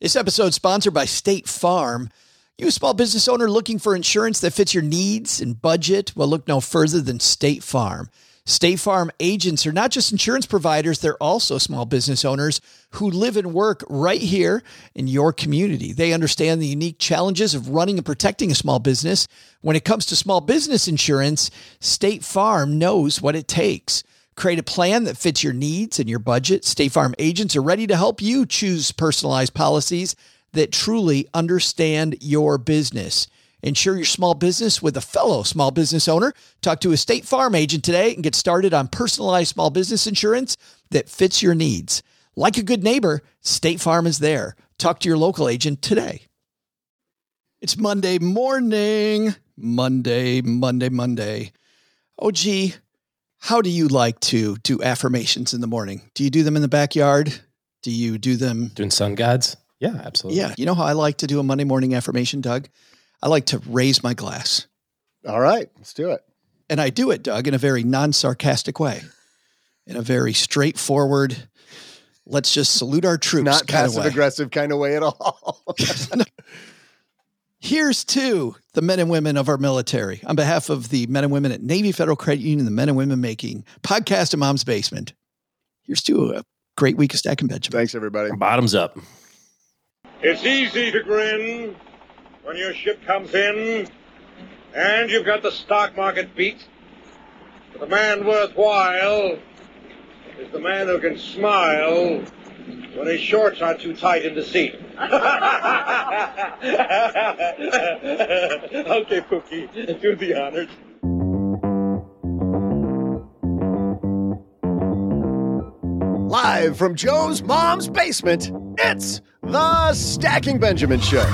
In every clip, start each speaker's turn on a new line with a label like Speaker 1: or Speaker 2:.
Speaker 1: This episode is sponsored by State Farm. You a small business owner looking for insurance that fits your needs and budget? Well, look no further than State Farm. State Farm agents are not just insurance providers, they're also small business owners who live and work right here in your community. They understand the unique challenges of running and protecting a small business. When it comes to small business insurance, State Farm knows what it takes. Create a plan that fits your needs and your budget. State Farm agents are ready to help you choose personalized policies that truly understand your business. Insure your small business with a fellow small business owner. Talk to a State Farm agent today and get started on personalized small business insurance that fits your needs. Like a good neighbor, State Farm is there. Talk to your local agent today. It's Monday morning. Monday. Oh, gee. How do you like to do affirmations in the morning? Do you do them in the backyard? Do you do them?
Speaker 2: Doing sun gods? Yeah, absolutely.
Speaker 1: Yeah. You know how I like to do a Monday morning affirmation, Doug? I like to raise my glass.
Speaker 3: All right, let's do it.
Speaker 1: And I do it, Doug, in a very non-sarcastic way, in a very straightforward, let's just salute our troops
Speaker 3: Not
Speaker 1: kind of way.
Speaker 3: passive-aggressive kind of way at all.
Speaker 1: Here's to the men and women of our military. On behalf of the men and women at Navy Federal Credit Union, the men and women making podcast in Mom's Basement, here's to a great week of Stacking Benjamin.
Speaker 3: Thanks, everybody.
Speaker 2: Bottoms up.
Speaker 4: It's easy to grin when your ship comes in and you've got the stock market beat. But the man worthwhile is the man who can smile when his shorts are too tight in the seat. Okay, Pookie, do the honors.
Speaker 3: Live from Joe's mom's basement, it's the Stacking Benjamin Show.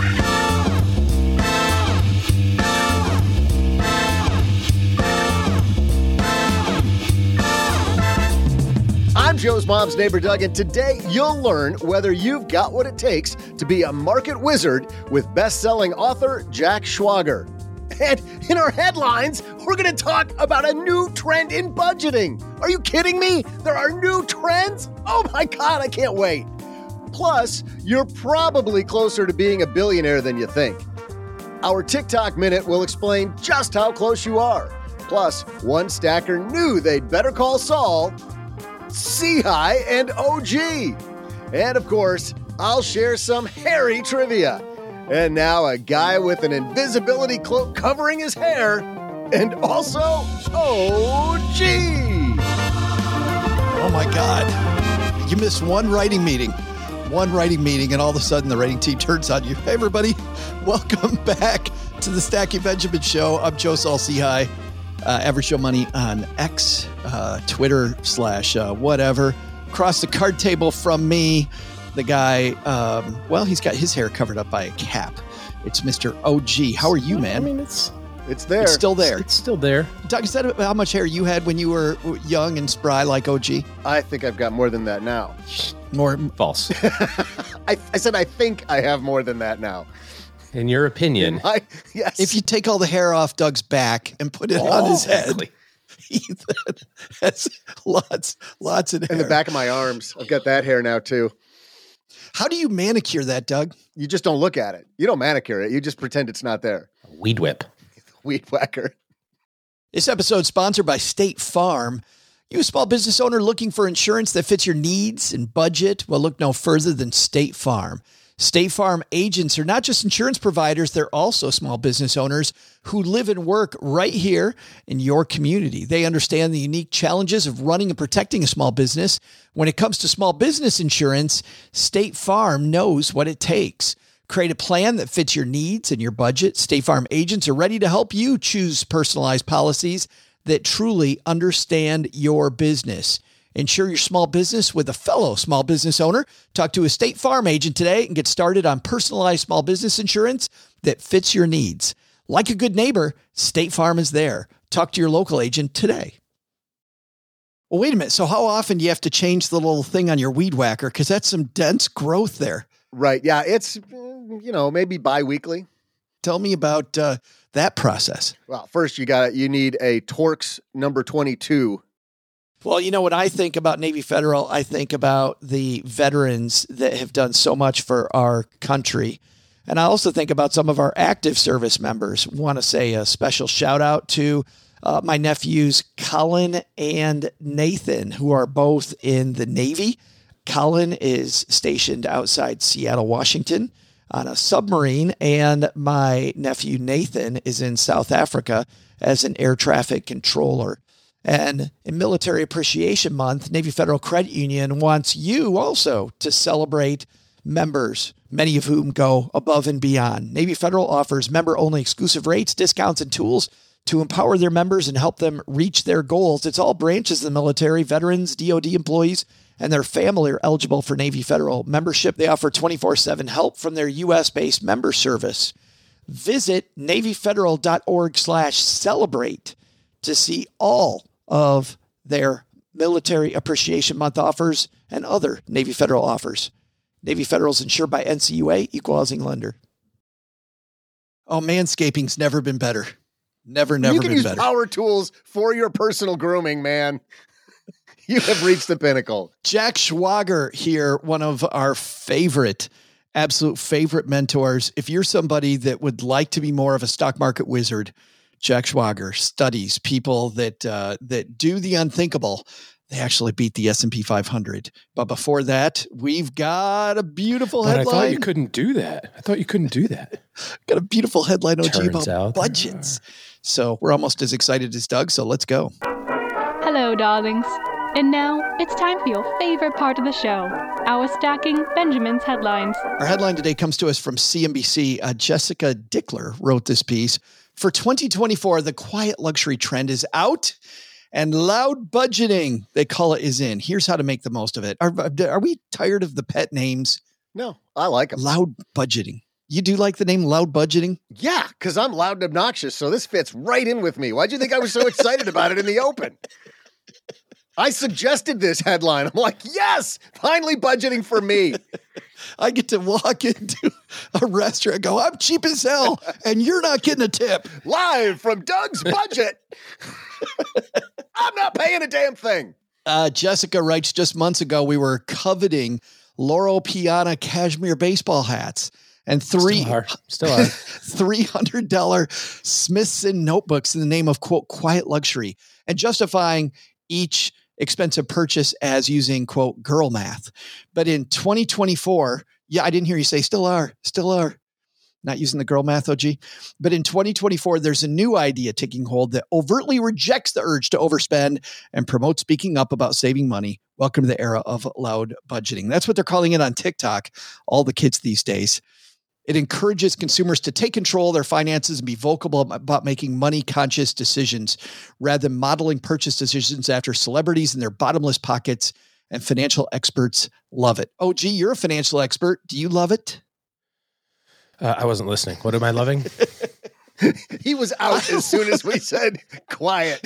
Speaker 3: I'm Joe's mom's neighbor, Doug, and today you'll learn whether you've got what it takes to be a market wizard with best-selling author Jack Schwager. And in our headlines, we're going to talk about a new trend in budgeting. Are you kidding me? There are new trends? Oh my God, I can't wait. Plus, you're probably closer to being a billionaire than you think. Our TikTok Minute will explain just how close you are. Plus, one stacker knew they'd better call Saul, C-High, and OG. And of course, I'll share some hairy trivia. And now a guy with an invisibility cloak covering his hair, and also OG.
Speaker 1: Oh my God. You missed one writing meeting, and all of a sudden the writing team turns on you. Hey, everybody. Welcome back to the Stacking Benjamin Show. I'm Joe Saul C-High. Average Joe Money on X, Twitter / whatever. Across the card table from me, the guy, he's got his hair covered up by a cap. It's Mr. OG. How are you, man?
Speaker 2: I mean, it's
Speaker 3: there.
Speaker 1: It's still there.
Speaker 2: It's still there.
Speaker 1: Doug, is that how much hair you had when you were young and spry like OG?
Speaker 3: I think I've got more than that now.
Speaker 1: More
Speaker 2: False.
Speaker 3: I said I think I have more than that now.
Speaker 2: In your opinion.
Speaker 3: Yes.
Speaker 1: If you take all the hair off Doug's back and put it on his head,
Speaker 2: exactly.
Speaker 1: Ethan has lots of hair.
Speaker 3: In the back of my arms. I've got that hair now, too.
Speaker 1: How do you manicure that, Doug?
Speaker 3: You just don't look at it. You don't manicure it. You just pretend it's not there.
Speaker 2: Weed whip.
Speaker 3: Weed whacker.
Speaker 1: This episode is sponsored by State Farm. You a small business owner looking for insurance that fits your needs and budget? Well, look no further than State Farm. State Farm agents are not just insurance providers, they're also small business owners who live and work right here in your community. They understand the unique challenges of running and protecting a small business. When it comes to small business insurance, State Farm knows what it takes. Create a plan that fits your needs and your budget. State Farm agents are ready to help you choose personalized policies that truly understand your business. Insure your small business with a fellow small business owner. Talk to a State Farm agent today and get started on personalized small business insurance that fits your needs. Like a good neighbor, State Farm is there. Talk to your local agent today. Well, wait a minute. So how often do you have to change the little thing on your weed whacker? Because that's some dense growth there.
Speaker 3: Right. Yeah. It's, maybe bi-weekly.
Speaker 1: Tell me about that process.
Speaker 3: Well, first you need a Torx number 22.
Speaker 1: Well, when I think about Navy Federal, I think about the veterans that have done so much for our country. And I also think about some of our active service members. Want to say a special shout out to my nephews, Colin and Nathan, who are both in the Navy. Colin is stationed outside Seattle, Washington on a submarine, and my nephew Nathan is in South Africa as an air traffic controller. And in Military Appreciation Month, Navy Federal Credit Union wants you also to celebrate members, many of whom go above and beyond. Navy Federal offers member-only exclusive rates, discounts, and tools to empower their members and help them reach their goals. It's all branches of the military, veterans, DoD employees, and their family are eligible for Navy Federal membership. They offer 24/7 help from their U.S.-based member service. Visit NavyFederal.org/celebrate to see all of their Military Appreciation Month offers and other Navy Federal offers. Navy Federal is insured by NCUA, Equal Housing Lender. Oh, manscaping's never been better. Never been better.
Speaker 3: You can use power tools for your personal grooming, man. You have reached the pinnacle.
Speaker 1: Jack Schwager here, one of our absolute favorite mentors. If you're somebody that would like to be more of a stock market wizard, Jack Schwager studies people that do the unthinkable. They actually beat the S&P 500. But before that, we've got a beautiful headline.
Speaker 2: I thought you couldn't do that.
Speaker 1: Got a beautiful headline, OG,
Speaker 2: Turns
Speaker 1: about
Speaker 2: out
Speaker 1: budgets. So we're almost as excited as Doug. So let's go.
Speaker 5: Hello, darlings. And now it's time for your favorite part of the show, our Stacking Benjamin's headlines.
Speaker 1: Our headline today comes to us from CNBC. Jessica Dickler wrote this piece. For 2024, the quiet luxury trend is out and loud budgeting, they call it, is in. Here's how to make the most of it. Are we tired of the pet names?
Speaker 3: No, I like them.
Speaker 1: Loud budgeting. You do like the name loud budgeting?
Speaker 3: Yeah, because I'm loud and obnoxious, so this fits right in with me. Why'd you think I was so excited about it in the open? I suggested this headline. I'm like, yes, finally budgeting for me.
Speaker 1: I get to walk into a restaurant and go, I'm cheap as hell, and you're not getting a tip.
Speaker 3: Live from Doug's Budget. I'm not paying a damn thing.
Speaker 1: Jessica writes, just months ago, we were coveting Loro Piana cashmere baseball hats and still are. $300 Smithson notebooks in the name of, quote, quiet luxury, and justifying each expensive purchase as using, quote, girl math. But in 2024, yeah, I didn't hear you say still are. Not using the girl math, OG. But in 2024, there's a new idea taking hold that overtly rejects the urge to overspend and promotes speaking up about saving money. Welcome to the era of loud budgeting. That's what they're calling it on TikTok, all the kids these days. It encourages consumers to take control of their finances and be vocal about making money-conscious decisions rather than modeling purchase decisions after celebrities and their bottomless pockets, and financial experts love it. Oh, gee, you're a financial expert. Do you love it?
Speaker 2: I wasn't listening. What am I loving?
Speaker 3: He was out as soon as we said quiet.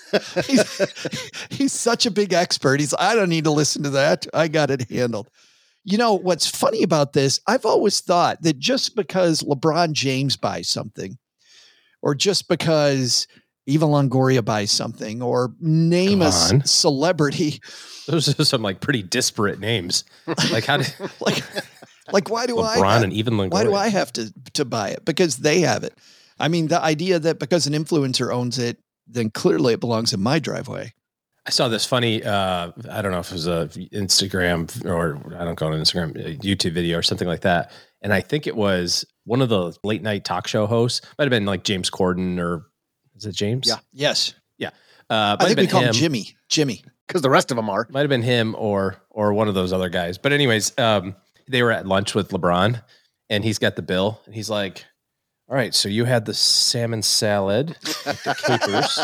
Speaker 1: He's such a big expert. I don't need to listen to that. I got it handled. You know, what's funny about this, I've always thought that just because LeBron James buys something, or just because Eva Longoria buys something, or name a celebrity.
Speaker 2: Those are some like pretty disparate names. Like how did
Speaker 1: like why do
Speaker 2: LeBron and even Longoria.
Speaker 1: Why do I have to buy it? Because they have it. I mean, the idea that because an influencer owns it, then clearly it belongs in my driveway.
Speaker 2: I saw this funny, I don't know if it was a Instagram or I don't go on Instagram, a YouTube video or something like that. And I think it was one of the late night talk show hosts. Might have been like James Corden, or is it James?
Speaker 1: Yeah. Yes.
Speaker 2: Yeah.
Speaker 1: I think we call him Jimmy.
Speaker 3: Because the rest of them are.
Speaker 2: Might have been him or one of those other guys. But anyways, they were at lunch with LeBron and he's got the bill and he's like, all right, so you had the salmon salad with the capers.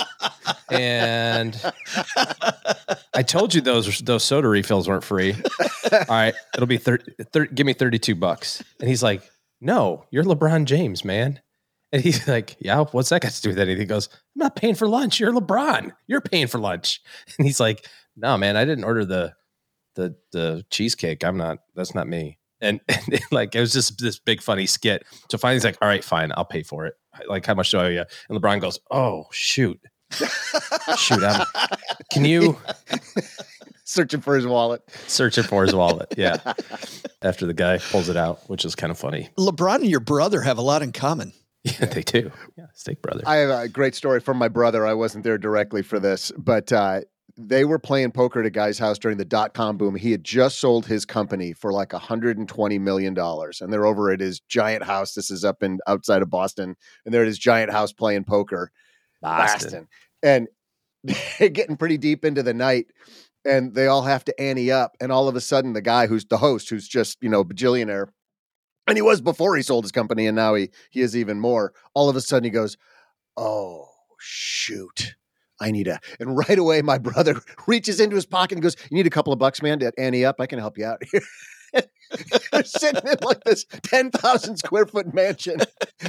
Speaker 2: And I told you those soda refills weren't free. All right, it'll be give me $32. And he's like, no, you're LeBron James, man. And he's like, yeah, what's that got to do with anything? He goes, I'm not paying for lunch. You're LeBron. You're paying for lunch. And he's like, no, man, I didn't order the cheesecake. That's not me. And like, it was just this big funny skit. So finally he's like, all right, fine, I'll pay for it. Like, how much do I owe you? And LeBron goes, oh, shoot. Shoot, can you
Speaker 3: Searching for his wallet.
Speaker 2: search it for his wallet? Yeah. After the guy pulls it out, which is kind of funny.
Speaker 1: LeBron and your brother have a lot in common.
Speaker 2: Yeah, they do. Yeah, Steak Brother.
Speaker 3: I have a great story from my brother. I wasn't there directly for this, but they were playing poker at a guy's house during the dot-com boom. He had just sold his company for like $120 million. And they're over at his giant house. This is up in outside of Boston. And they're at his giant house playing poker. Boston. And they're getting pretty deep into the night. And they all have to ante up. And all of a sudden, the guy who's the host, who's just, bajillionaire, and he was before he sold his company, and now he is even more. All of a sudden, he goes, "Oh, shoot. I need and right away, my brother reaches into his pocket and goes, "You need a couple of bucks, man, to ante up? I can help you out here." They're sitting in like this 10,000 square foot mansion.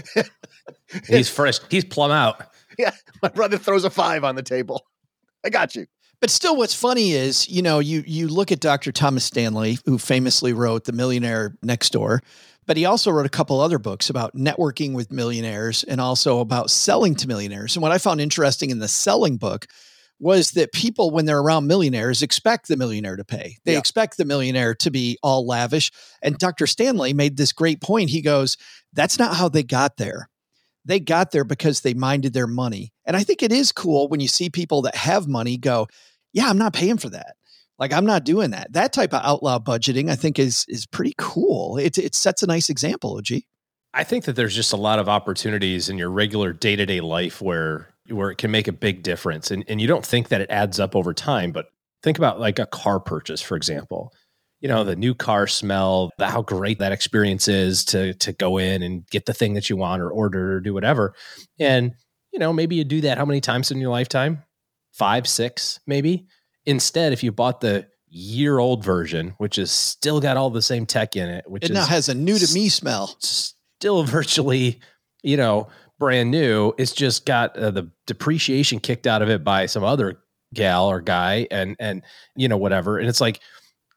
Speaker 2: He's fresh. He's plumb out.
Speaker 3: Yeah. My brother throws a 5 on the table. I got you.
Speaker 1: But still, what's funny is, you look at Dr. Thomas Stanley, who famously wrote The Millionaire Next Door, but he also wrote a couple other books about networking with millionaires and also about selling to millionaires. And what I found interesting in the selling book was that people, when they're around millionaires, expect the millionaire to pay. They expect the millionaire to be all lavish. And Dr. Stanley made this great point. He goes, that's not how they got there. They got there because they minded their money. And I think it is cool when you see people that have money go, yeah, I'm not paying for that. Like, I'm not doing that. That type of outlaw budgeting, I think, is pretty cool. It sets a nice example, OG.
Speaker 2: I think that there's just a lot of opportunities in your regular day-to-day life where it can make a big difference. And you don't think that it adds up over time, but think about like a car purchase, for example. The new car smell, how great that experience is to go in and get the thing that you want or order or do whatever. And, maybe you do that how many times in your lifetime? 5, 6, maybe. Instead, if you bought the year-old version, which has still got all the same tech in it, which
Speaker 1: now has a new to me smell,
Speaker 2: still virtually, brand new. It's just got the depreciation kicked out of it by some other gal or guy, and whatever. And it's like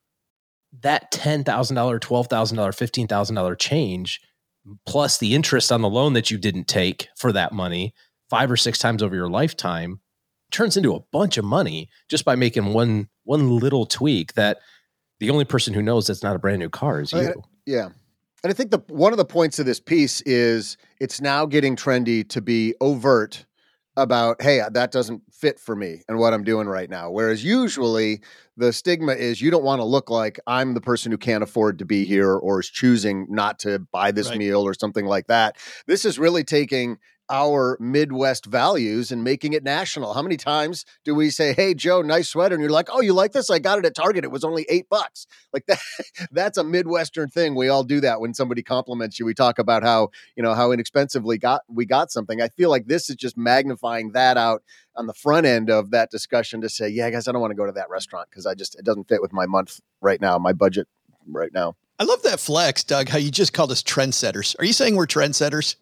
Speaker 2: that $10,000, $12,000, $15,000 change, plus the interest on the loan that you didn't take for that money 5 or 6 times over your lifetime, turns into a bunch of money just by making one little tweak that the only person who knows that's not a brand new car is you.
Speaker 3: Yeah. And I think one of the points of this piece is it's now getting trendy to be overt about, hey, that doesn't fit for me and what I'm doing right now. Whereas usually the stigma is you don't want to look like I'm the person who can't afford to be here or is choosing not to buy this meal or something like that. This is really taking our Midwest values and making it national. How many times do we say, "Hey, Joe, nice sweater," and you're like, "Oh, you like this? I got it at Target. It was only $8." Like that. That's a Midwestern thing. We all do that when somebody compliments you. We talk about how inexpensively we got something. I feel like this is just magnifying that out on the front end of that discussion to say, "Yeah, guys, I don't want to go to that restaurant because it doesn't fit with my month right now, my budget right now."
Speaker 1: I love that flex, Doug, how you just called us trendsetters. Are you saying we're trendsetters?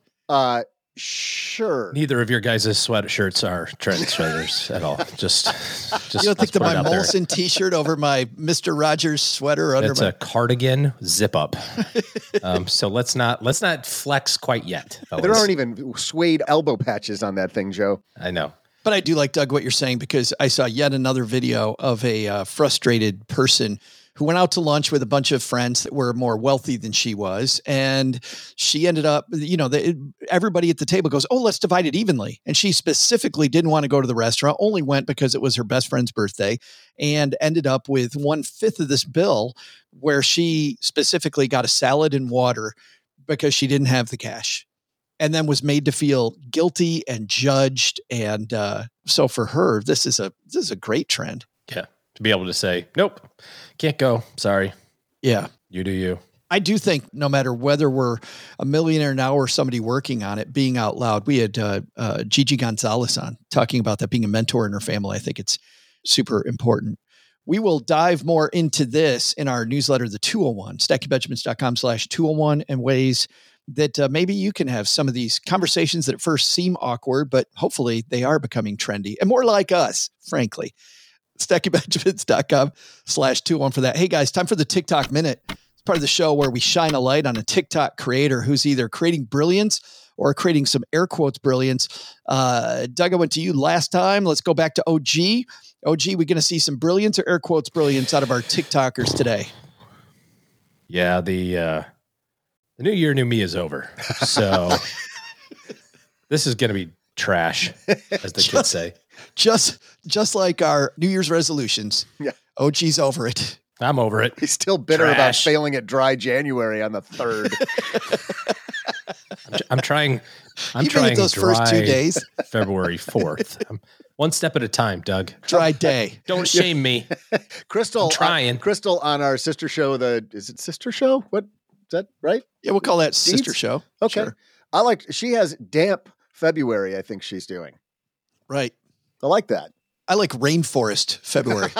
Speaker 3: Sure.
Speaker 2: Neither of your guys' sweatshirts are trendsetters at all. Just
Speaker 1: you don't think that my Molson t-shirt over my Mr. Rogers sweater under
Speaker 2: a cardigan zip up. So let's not flex quite yet, fellas.
Speaker 3: There aren't even suede elbow patches on that thing, Joe.
Speaker 2: I know.
Speaker 1: But I do like, Doug, what you're saying, because I saw yet another video of a frustrated person who went out to lunch with a bunch of friends that were more wealthy than she was. And she ended up, everybody at the table goes, "Oh, let's divide it evenly." And she specifically didn't want to go to the restaurant, only went because it was her best friend's birthday, and ended up with 1/5 of this bill, where she specifically got a salad and water because she didn't have the cash, and then was made to feel guilty and judged. And so for her, this is a great trend.
Speaker 2: Yeah. To be able to say, "Nope, can't go. Sorry."
Speaker 1: Yeah.
Speaker 2: You do you.
Speaker 1: I do think no matter whether we're a millionaire now or somebody working on it, being out loud, we had Gigi Gonzalez on talking about that being a mentor in her family. I think it's super important. We will dive more into this in our newsletter, The 201, stackingbenjamins.com/201, and ways that maybe you can have some of these conversations that at first seem awkward, but hopefully they are becoming trendy and more like us, frankly. stackingbenjamins.com/201 for that. Hey guys, time for the TikTok minute. It's part of the show where we shine a light on a TikTok creator who's either creating brilliance or creating some air quotes brilliance. Doug, I went to you last time. Let's go back to OG. OG, we're going to see some brilliance or air quotes brilliance out of our TikTokers today.
Speaker 2: Yeah, the new year, new me is over. So this is going to be trash, as the kids say.
Speaker 1: Just like our New Year's resolutions.
Speaker 3: Yeah.
Speaker 1: OG's over it.
Speaker 2: I'm over it.
Speaker 3: He's still bitter about
Speaker 2: Trash.
Speaker 3: failing at dry January on the 3rd.
Speaker 2: I'm trying. I'm
Speaker 1: You made
Speaker 2: trying
Speaker 1: it those first 2 days.
Speaker 2: February 4th. I'm one step at a time, Doug.
Speaker 1: Dry day.
Speaker 2: Don't shame me.
Speaker 3: Crystal,
Speaker 2: I'm trying.
Speaker 3: Crystal on our sister show. Is it sister show? What is that? Right?
Speaker 1: Yeah, we'll call that sister
Speaker 3: Deeds?
Speaker 1: show.
Speaker 3: Okay.
Speaker 1: Sure.
Speaker 3: She has damp February. I think she's doing.
Speaker 1: Right.
Speaker 3: I like that.
Speaker 1: I like rainforest February.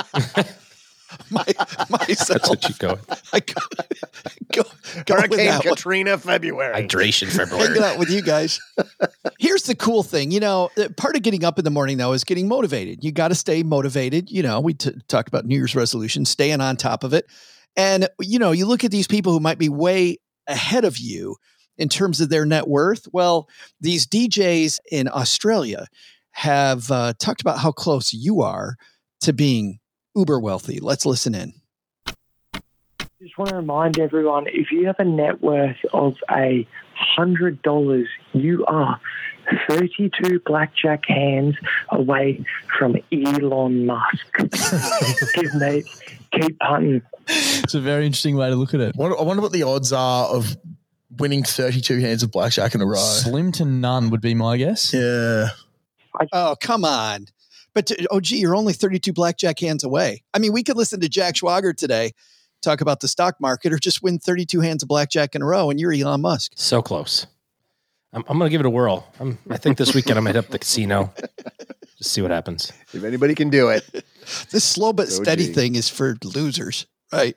Speaker 1: Myself.
Speaker 2: That's what you go.
Speaker 1: I go with
Speaker 3: Hurricane
Speaker 1: that one.
Speaker 3: Katrina February.
Speaker 2: Hydration February.
Speaker 1: Hanging out with you guys. Here's the cool thing. Part of getting up in the morning, though, is getting motivated. You got to stay motivated. We talked about New Year's resolutions, staying on top of it. And, you look at these people who might be way ahead of you in terms of their net worth. Well, these DJs in Australia have talked about how close you are to being uber wealthy. Let's listen in.
Speaker 6: Just want to remind everyone, if you have a net worth of $100, you are 32 blackjack hands away from Elon Musk. Give me, keep punting.
Speaker 7: It's a very interesting way to look at it.
Speaker 8: I wonder what the odds are of winning 32 hands of blackjack in a row.
Speaker 7: Slim to none would be my guess.
Speaker 8: Yeah.
Speaker 1: Oh, come on. But OG, you're only 32 blackjack hands away. I mean, we could listen to Jack Schwager today talk about the stock market or just win 32 hands of blackjack in a row and you're Elon Musk.
Speaker 2: So close. I'm going to give it a whirl. I think this weekend I'm going to hit up the casino. Just see what happens.
Speaker 3: If anybody can do it.
Speaker 1: This slow but steady
Speaker 3: OG.
Speaker 1: thing is for losers, right?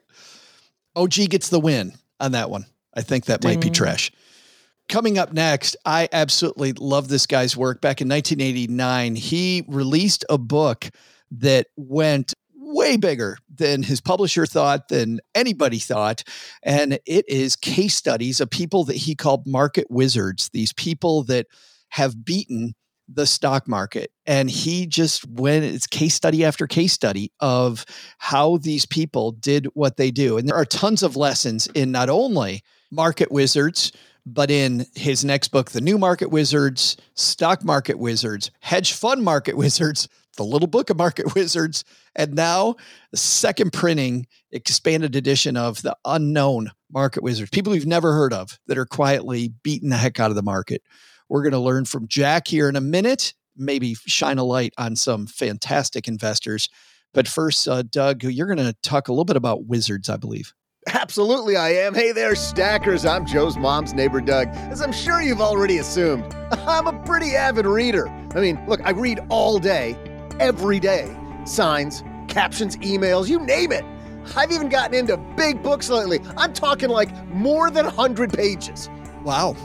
Speaker 1: OG gets the win on that one. I think that might be trash. Coming up next, I absolutely love this guy's work. Back in 1989, he released a book that went way bigger than his publisher thought, than anybody thought. And it is case studies of people that he called market wizards, these people that have beaten the stock market. And he just went, it's case study after case study of how these people did what they do. And there are tons of lessons in not only market wizards, but in his next book, The New Market Wizards, Stock Market Wizards, Hedge Fund Market Wizards, The Little Book of Market Wizards, and now the second printing, expanded edition of The Unknown Market Wizards, people we've never heard of that are quietly beating the heck out of the market. We're going to learn from Jack here in a minute, maybe shine a light on some fantastic investors. But first, Doug, you're going to talk a little bit about wizards, I believe.
Speaker 3: Absolutely, I am. Hey there, stackers. I'm Joe's mom's neighbor, Doug. As I'm sure you've already assumed, I'm a pretty avid reader. I mean, look, I read all day, every day. Signs, captions, emails, you name it. I've even gotten into big books lately. I'm talking like more than 100 pages.
Speaker 1: Wow.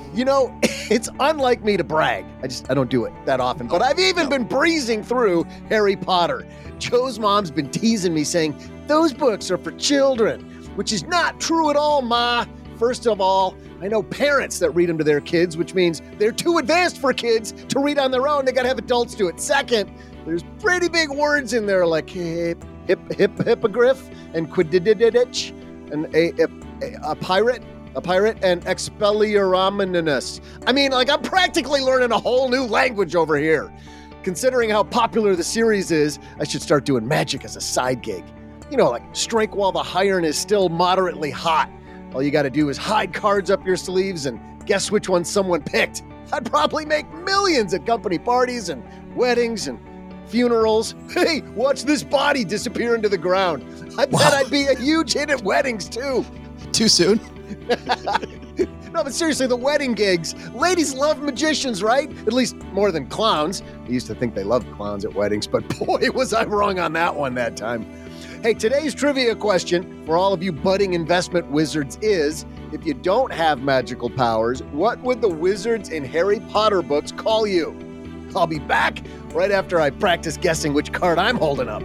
Speaker 3: It's unlike me to brag. I don't do it that often. But I've even been breezing through Harry Potter. Joe's mom's been teasing me saying, those books are for children. Which is not true at all, Ma. First of all, I know parents that read them to their kids, which means they're too advanced for kids to read on their own. They got to have adults do it. Second, there's pretty big words in there like hippogriff and quidditch and a pirate and expelliarmus. I mean, like, I'm practically learning a whole new language over here. Considering how popular the series is, I should start doing magic as a side gig. Like strike while the iron is still moderately hot. All you got to do is hide cards up your sleeves and guess which one someone picked. I'd probably make millions at company parties and weddings and funerals. Hey, watch this body disappear into the ground. I bet I'd be a huge hit at weddings too.
Speaker 1: Too soon?
Speaker 3: No, but seriously, the wedding gigs. Ladies love magicians, right? At least more than clowns. I used to think they loved clowns at weddings, but boy, was I wrong on that one that time. Hey, today's trivia question for all of you budding investment wizards is, if you don't have magical powers, what would the wizards in Harry Potter books call you? I'll be back right after I practice guessing which card I'm holding up.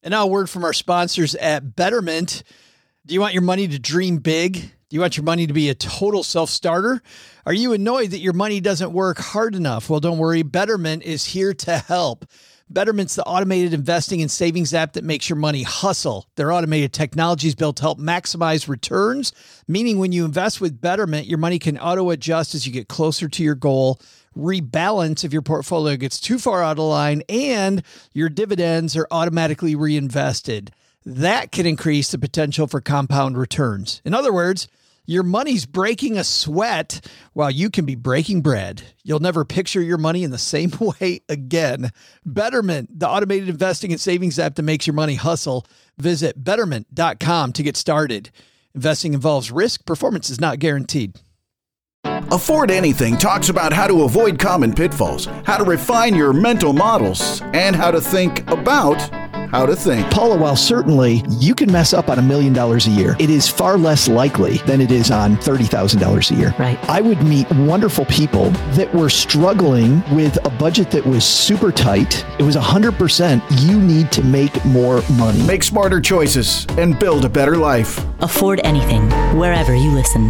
Speaker 1: And now a word from our sponsors at Betterment. Do you want your money to dream big? Do you want your money to be a total self-starter? Are you annoyed that your money doesn't work hard enough? Well, don't worry. Betterment is here to help. Betterment's the automated investing and savings app that makes your money hustle. Their automated technology is built to help maximize returns, meaning when you invest with Betterment, your money can auto-adjust as you get closer to your goal, rebalance if your portfolio gets too far out of line, and your dividends are automatically reinvested. That can increase the potential for compound returns. In other words, your money's breaking a sweat while you can be breaking bread. You'll never picture your money in the same way again. Betterment, the automated investing and savings app that makes your money hustle. Visit betterment.com to get started. Investing involves risk. Performance is not guaranteed.
Speaker 9: Afford Anything talks about how to avoid common pitfalls, how to refine your mental models, and how to think about how to think.
Speaker 1: Paula, while certainly you can mess up on $1 million a year, it is far less likely than it is on $30,000 a year.
Speaker 10: Right.
Speaker 1: I would meet wonderful people that were struggling with a budget that was super tight. It was 100% you need to make more money.
Speaker 9: Make smarter choices and build a better life.
Speaker 10: Afford Anything, wherever you listen.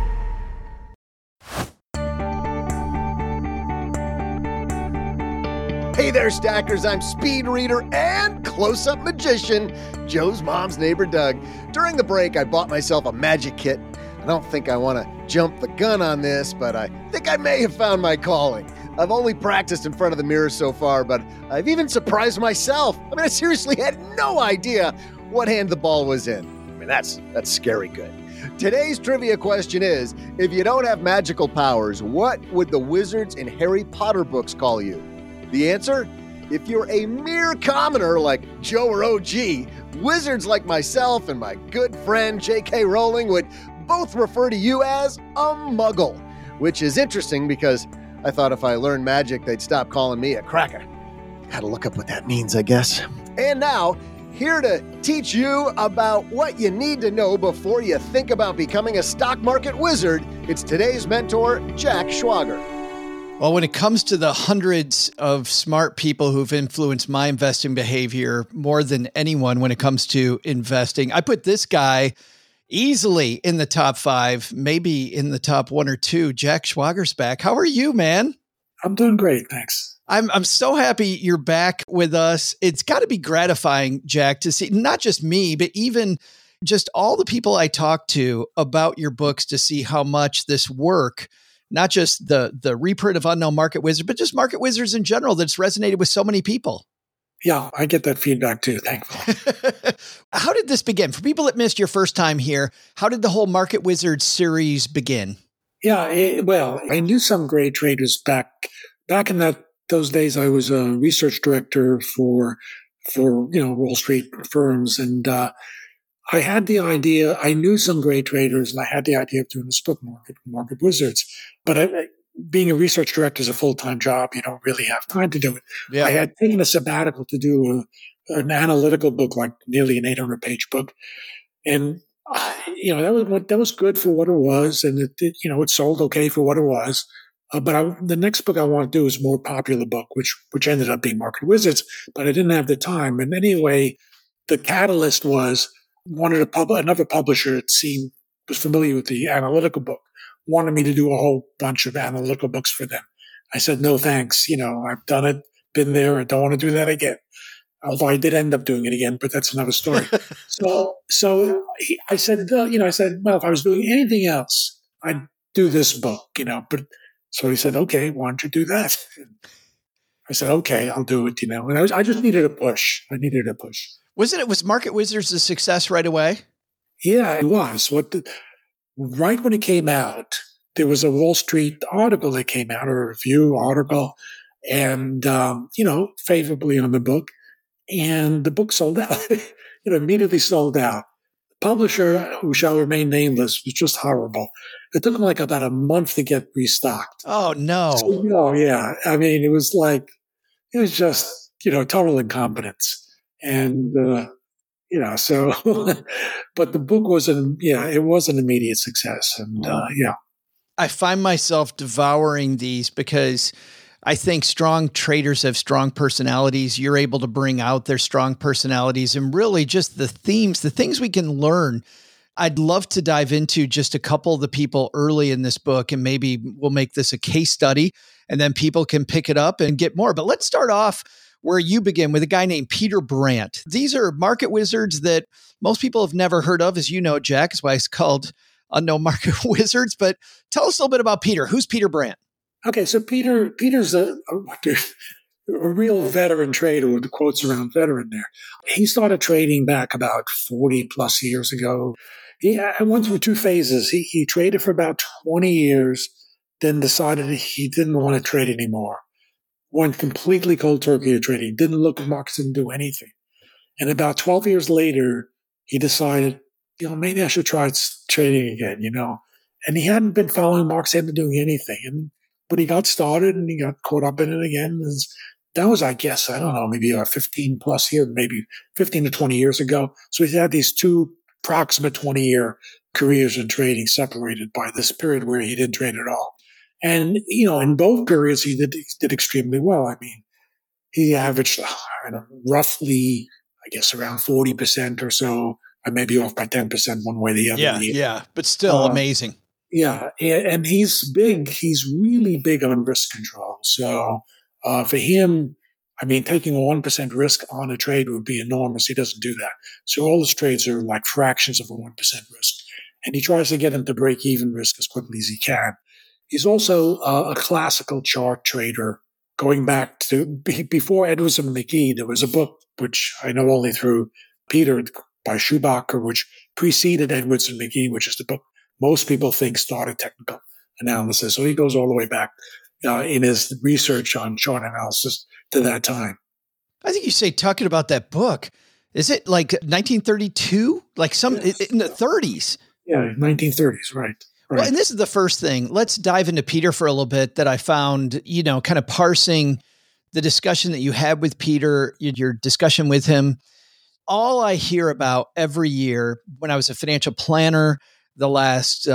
Speaker 3: Hey there, stackers. I'm speed reader and close-up magician, Joe's mom's neighbor, Doug. During the break, I bought myself a magic kit. I don't think I want to jump the gun on this, but I think I may have found my calling. I've only practiced in front of the mirror so far, but I've even surprised myself. I mean, I seriously had no idea what hand the ball was in. I mean, that's scary good. Today's trivia question is, if you don't have magical powers, what would the wizards in Harry Potter books call you? The answer? If you're a mere commoner like Joe or OG, wizards like myself and my good friend J.K. Rowling would both refer to you as a muggle, which is interesting because I thought if I learned magic, they'd stop calling me a cracker. Gotta look up what that means, I guess. And now, here to teach you about what you need to know before you think about becoming a stock market wizard, it's today's mentor, Jack Schwager.
Speaker 1: Well, when it comes to the hundreds of smart people who've influenced my investing behavior more than anyone when it comes to investing, I put this guy easily in the top 5, maybe in the top 1 or 2. Jack Schwager's back. How are you, man?
Speaker 11: I'm doing great, thanks.
Speaker 1: I'm so happy you're back with us. It's got to be gratifying, Jack, to see not just me, but even just all the people I talk to about your books to see how much this work, not just the reprint of Unknown Market Wizard, but just Market Wizards in general, that's resonated with so many people.
Speaker 11: Yeah, I get that feedback too, thankfully.
Speaker 1: How did this begin? For people that missed your first time here, how did the whole Market Wizards series begin?
Speaker 11: Yeah, well, I knew some great traders back in those days. I was a research director for Wall Street firms, and I had the idea. I knew some great traders, and I had the idea of doing this book, Market Wizards. But being a research director is a full-time job. You don't really have time to do it. Yeah. I had taken a sabbatical to do an analytical book, like nearly an 800-page book, and that was good for what it was, and it sold okay for what it was. But the next book I want to do is a more popular book, which ended up being Market Wizards. But I didn't have the time. And anyway, the catalyst was another publisher that was familiar with the analytical book, wanted me to do a whole bunch of analytical books for them. I said, no, thanks. I've done it, been there. I don't want to do that again. Although I did end up doing it again, but that's another story. So I said, well, if I was doing anything else, I'd do this book, but so he said, okay, why don't you do that? And I said, okay, I'll do it, and I just needed a push.
Speaker 1: Was Market Wizards a success right away?
Speaker 11: Yeah, it was. Right when it came out, there was a Wall Street article that came out, a review article, and, favorably on the book. And the book sold out. Immediately sold out. The publisher, who shall remain nameless, was just horrible. It took them like about a month to get restocked.
Speaker 1: Oh, no.
Speaker 11: So, yeah. I mean, it was just, total incompetence. And, so, but the book was it was an immediate success. And, yeah.
Speaker 1: I find myself devouring these because I think strong traders have strong personalities. You're able to bring out their strong personalities and really just the themes, the things we can learn. I'd love to dive into just a couple of the people early in this book, and maybe we'll make this a case study and then people can pick it up and get more. But let's start off where you begin with a guy named Peter Brandt. These are market wizards that most people have never heard of, as you know, Jack. That's why it's called Unknown Market Wizards. But tell us a little bit about Peter. Who's Peter Brandt?
Speaker 11: Okay, so Peter's a real veteran trader with the quotes around veteran there. He started trading back about 40 plus years ago. I went through two phases. He traded for about 20 years, then decided he didn't want to trade anymore. Went completely cold turkey to trading. Didn't look at markets, didn't do anything. And about 12 years later, he decided, maybe I should try trading again, And he hadn't been following markets, hadn't been doing anything. But he got started and he got caught up in it again. That was, I guess, I don't know, maybe 15 plus years, maybe 15 to 20 years ago. So he's had these two approximate 20-year careers in trading separated by this period where he didn't trade at all. And, in both periods, he did extremely well. I mean, he averaged roughly, I guess, around 40% or so. I may be off by 10% one way or the other.
Speaker 1: Yeah, but still amazing.
Speaker 11: Yeah, and he's big. He's really big on risk control. So for him, I mean, taking a 1% risk on a trade would be enormous. He doesn't do that. So all his trades are like fractions of a 1% risk. And he tries to get them to break even risk as quickly as he can. He's also a classical chart trader. Going back to before Edwards and McGee, there was a book, which I know only through Peter, by Schubacher, which preceded Edwards and McGee, which is the book most people think started technical analysis. So he goes all the way back in his research on chart analysis to that time.
Speaker 1: I think you say talking about that book. Is it like 1932? Like in the 30s?
Speaker 11: Yeah, 1930s, right.
Speaker 1: Well, and this is the first thing. Let's dive into Peter for a little bit that I found, kind of parsing the discussion that you had with Peter, your discussion with him. All I hear about every year when I was a financial planner, the last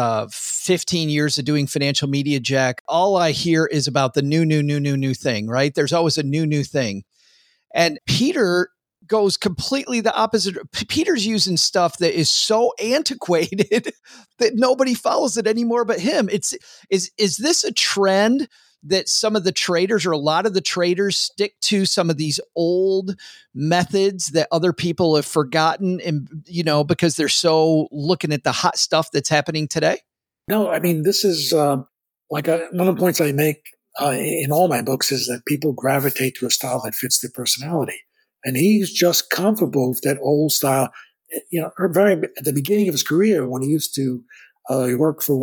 Speaker 1: 15 years of doing financial media, Jack, all I hear is about the new thing, right? There's always a new thing. And Peter goes completely the opposite. Peter's using stuff that is so antiquated that nobody follows it anymore but him. Is this a trend that some of the traders or a lot of the traders stick to some of these old methods that other people have forgotten and, because they're so looking at the hot stuff that's happening today?
Speaker 11: No, I mean, this is one of the points I make in all my books is that people gravitate to a style that fits their personality. And he's just comfortable with that old style. At the beginning of his career, when he used to, he worked for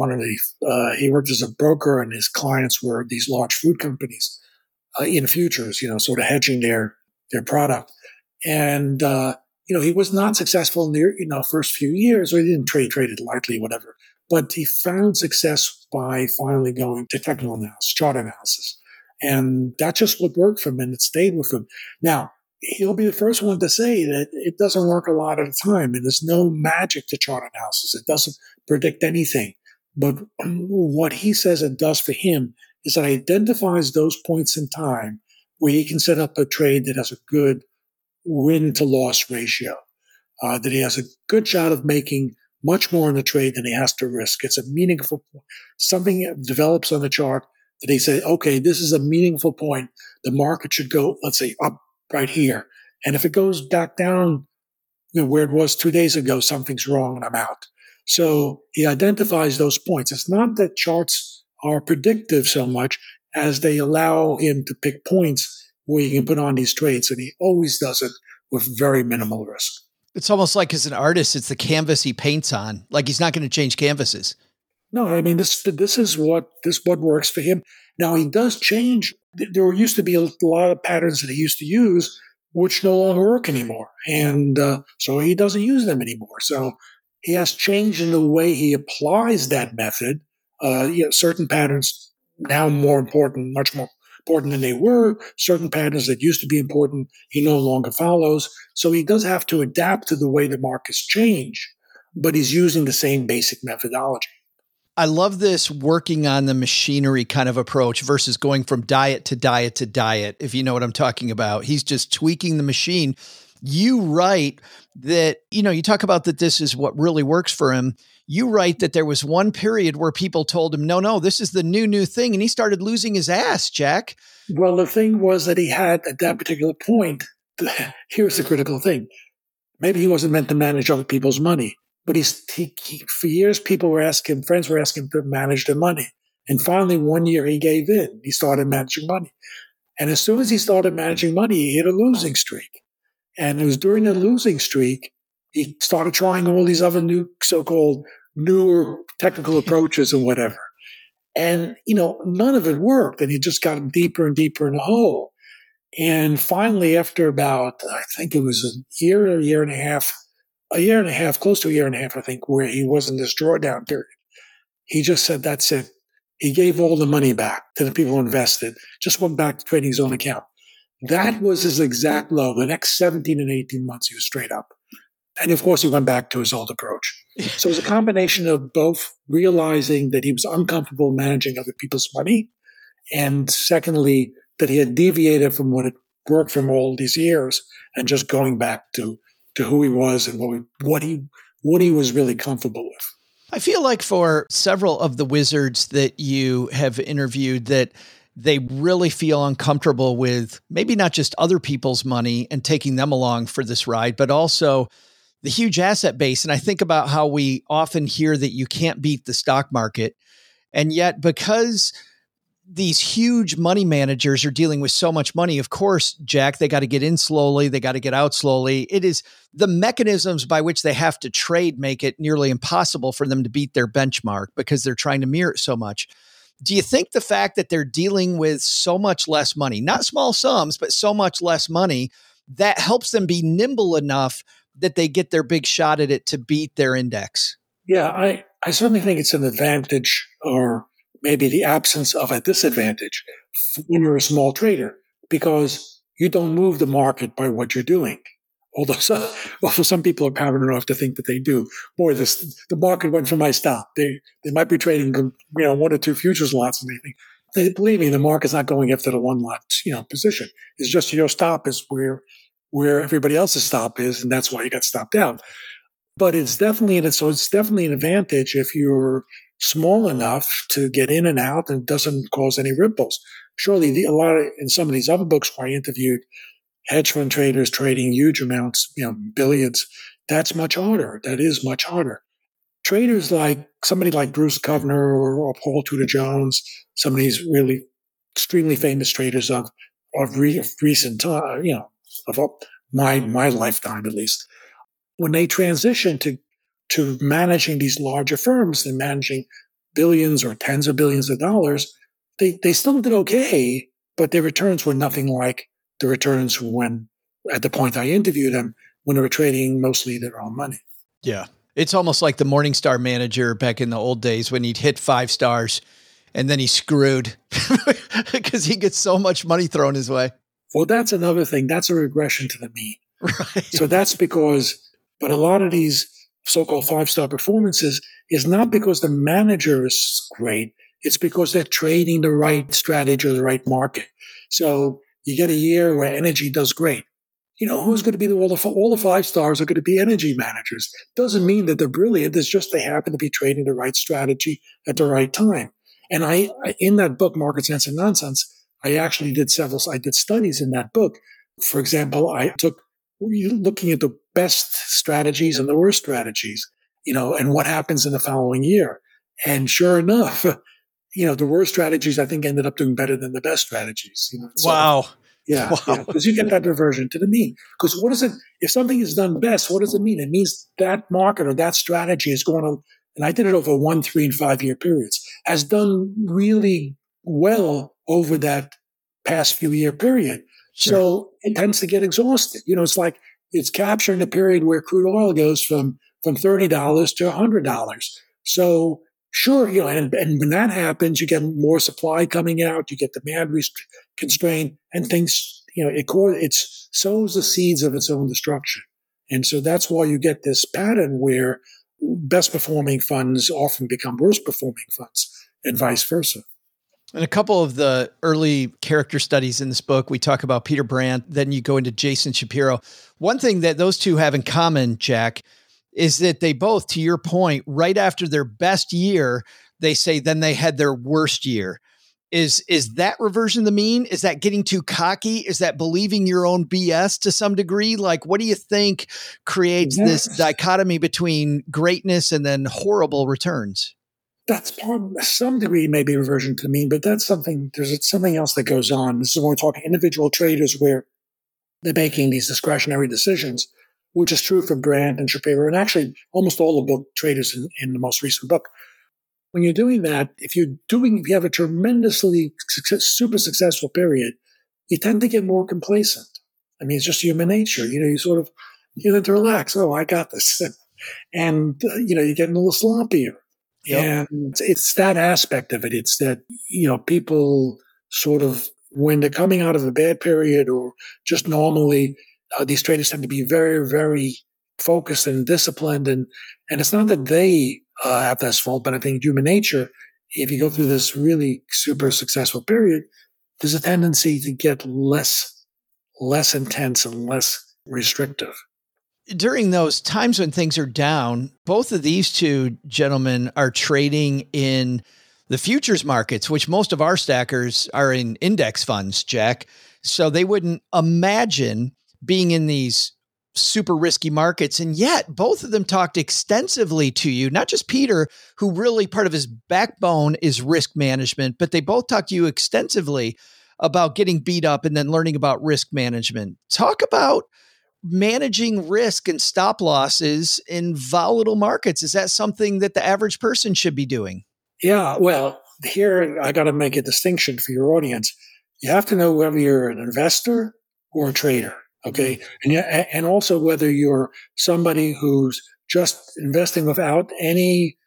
Speaker 11: he worked as a broker, and his clients were these large food companies in futures, sort of hedging their product. And, he was not successful in the first few years, or he didn't trade it lightly, whatever. But he found success by finally going to technical analysis, chart analysis. And that's just what worked for him, and it stayed with him. Now, he'll be the first one to say that it doesn't work a lot at a time, and there's no magic to chart analysis. It doesn't predict anything. But what he says it does for him is it identifies those points in time where he can set up a trade that has a good win-to-loss ratio, that he has a good shot of making much more in the trade than he has to risk. It's a meaningful point. Something that develops on the chart that he says, okay, this is a meaningful point. The market should go, let's say, up right here. And if it goes back down where it was 2 days ago, something's wrong and I'm out. So he identifies those points. It's not that charts are predictive so much as they allow him to pick points where he can put on these trades. And he always does it with very minimal risk.
Speaker 1: It's almost like as an artist, it's the canvas he paints on. Like he's not going to change canvases.
Speaker 11: No, I mean, this is what works for him. Now, he does change. There used to be a lot of patterns that he used to use, which no longer work anymore. And so he doesn't use them anymore. So he has changed in the way he applies that method. Certain patterns now more important, much more important than they were. Certain patterns that used to be important, he no longer follows. So he does have to adapt to the way the markets change, but he's using the same basic methodology.
Speaker 1: I love this working on the machinery kind of approach versus going from diet to diet to diet, if you know what I'm talking about. He's just tweaking the machine. You write that, you talk about that this is what really works for him. You write that there was one period where people told him, no, this is the new thing. And he started losing his ass, Jack.
Speaker 11: Well, the thing was that he had at that particular point, here's the critical thing. Maybe he wasn't meant to manage other people's money, but he for years, friends were asking him to manage their money. And finally, one year he gave in. He started managing money. And as soon as he started managing money, he hit a losing streak. And it was during the losing streak, he started trying all these other new so-called newer technical approaches and whatever. And, none of it worked. And he just got deeper and deeper in the hole. And finally, after about, I think it was a year and a half, close to a year and a half, I think, where he was in this drawdown period, he just said, that's it. He gave all the money back to the people who invested, just went back to trading his own account. That was his exact low. The next 17 and 18 months, he was straight up. And of course, he went back to his old approach. So it was a combination of both realizing that he was uncomfortable managing other people's money, and secondly, that he had deviated from what had worked for him all these years and just going back to who he was and what he was really comfortable with.
Speaker 1: I feel like for several of the wizards that you have interviewed that they really feel uncomfortable with maybe not just other people's money and taking them along for this ride, but also the huge asset base. And I think about how we often hear that you can't beat the stock market. And yet, because these huge money managers are dealing with so much money, of course, Jack, they got to get in slowly. They got to get out slowly. It is the mechanisms by which they have to trade make it nearly impossible for them to beat their benchmark because they're trying to mirror it so much. Do you think the fact that they're dealing with so much less money, not small sums, but so much less money, that helps them be nimble enough that they get their big shot at it to beat their index?
Speaker 11: Yeah, I certainly think it's an advantage, or maybe the absence of a disadvantage when you're a small trader, because you don't move the market by what you're doing. Although some people are paranoid enough to think that they do. Boy, the market went for my stop. They might be trading, one or two futures lots and they believe me, the market's not going after the one lot, position. It's just your stop is where everybody else's stop is, and that's why you got stopped out. But it's definitely an advantage if you're small enough to get in and out and doesn't cause any ripples. Surely in some of these other books where I interviewed hedge fund traders trading huge amounts, billions, that's much harder. That is much harder. Traders like somebody like Bruce Kovner or Paul Tudor Jones, some of these really extremely famous traders of recent time, of my lifetime at least, when they transition to managing these larger firms and managing billions or tens of billions of dollars, they still did okay, but their returns were nothing like the returns when, at the point I interviewed them, when they were trading mostly their own money.
Speaker 1: Yeah. It's almost like the Morningstar manager back in the old days when he'd hit 5 stars and then he's screwed because he gets so much money thrown his way.
Speaker 11: Well, that's another thing. That's a regression to the mean.
Speaker 1: Right.
Speaker 11: So that's but a lot of these so-called 5-star performances is not because the manager is great. It's because they're trading the right strategy or the right market. So you get a year where energy does great. Who's going to be all the 5 stars are going to be energy managers. Doesn't mean that they're brilliant. It's just they happen to be trading the right strategy at the right time. And I in that book, Market Sense and Nonsense, I actually did studies in that book. For example, I took looking at the best strategies and the worst strategies, and what happens in the following year. And sure enough, the worst strategies, I think, ended up doing better than the best strategies.
Speaker 1: Wow.
Speaker 11: Yeah. Because you get that reversion to the mean. Because what is it? If something is done best, what does it mean? It means that market or that strategy is going on, and I did it over 1, 3, and 5 year periods, has done really well over that past few year period. Sure. So it tends to get exhausted. It's like it's capturing the period where crude oil goes from $30 to $100. So sure, and when that happens, you get more supply coming out, you get demand constrained, and things, it sows the seeds of its own destruction. And so that's why you get this pattern where best performing funds often become worse performing funds and vice versa.
Speaker 1: In a couple of the early character studies in this book, we talk about Peter Brandt, then you go into Jason Shapiro. One thing that those two have in common, Jack, is that they both, to your point, right after their best year, they say then they had their worst year. Is that reversion to the mean? Is that getting too cocky? Is that believing your own BS to some degree? Like, what do you think creates this dichotomy between greatness and then horrible returns?
Speaker 11: That's some degree maybe reversion to the mean, but there's something else that goes on. This is when we're talking individual traders where they're making these discretionary decisions, which is true for Brandt and Shapiro, and actually almost all the book traders in the most recent book. When you're doing that, if you have a tremendously super successful period, you tend to get more complacent. I mean, it's just human nature. You tend to relax. Oh, I got this. And, you're getting a little sloppier. Yep. And it's that aspect of it. It's that, people sort of, when they're coming out of a bad period or just normally, these traders tend to be very, very focused and disciplined. And it's not that they have this fault, but I think human nature, if you go through this really super successful period, there's a tendency to get less intense and less restrictive.
Speaker 1: During those times when things are down, both of these two gentlemen are trading in the futures markets, which most of our stackers are in index funds, Jack. So they wouldn't imagine being in these super risky markets. And yet both of them talked extensively to you, not just Peter, who really part of his backbone is risk management, but they both talked to you extensively about getting beat up and then learning about risk management. Talk about managing risk and stop losses in volatile markets. Is that something that the average person should be doing?
Speaker 11: Yeah, well, here I got to make a distinction for your audience. You have to know whether you're an investor or a trader, okay? And also whether you're somebody who's just investing without any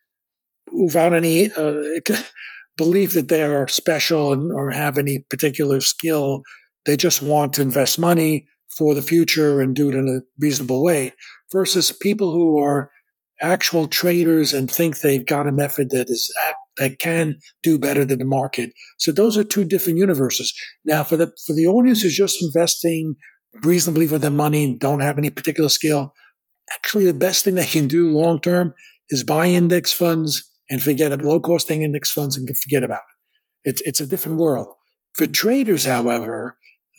Speaker 11: belief that they are special or have any particular skill. They just want to invest money for the future and do it in a reasonable way, versus people who are actual traders and think they've got a method that can do better than the market. So those are two different universes. Now, for the audience who's just investing reasonably for their money and don't have any particular skill, actually the best thing they can do long term is buy index funds and forget it, low costing index funds, and forget about it. It's a different world. For traders, however,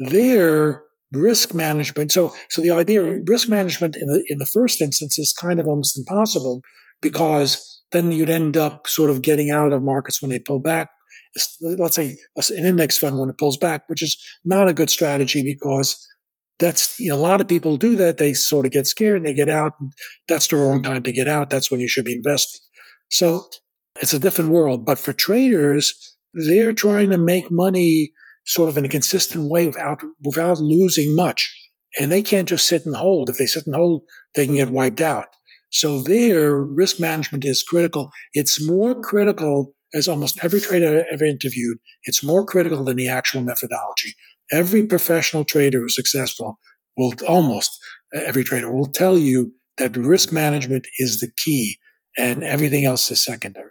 Speaker 11: their risk management. So the idea of risk management in the first instance is kind of almost impossible, because then you'd end up sort of getting out of markets when they pull back. Let's say an index fund when it pulls back, which is not a good strategy, because that's, a lot of people do that. They sort of get scared and they get out. And that's the wrong time to get out. That's when you should be investing. So it's a different world. But for traders, they're trying to make money sort of in a consistent way without losing much. And they can't just sit and hold. If they sit and hold, they can get wiped out. So their risk management is critical. It's more critical, as almost every trader I ever interviewed, it's more critical than the actual methodology. Every professional trader who's successful almost every trader will tell you that risk management is the key and everything else is secondary.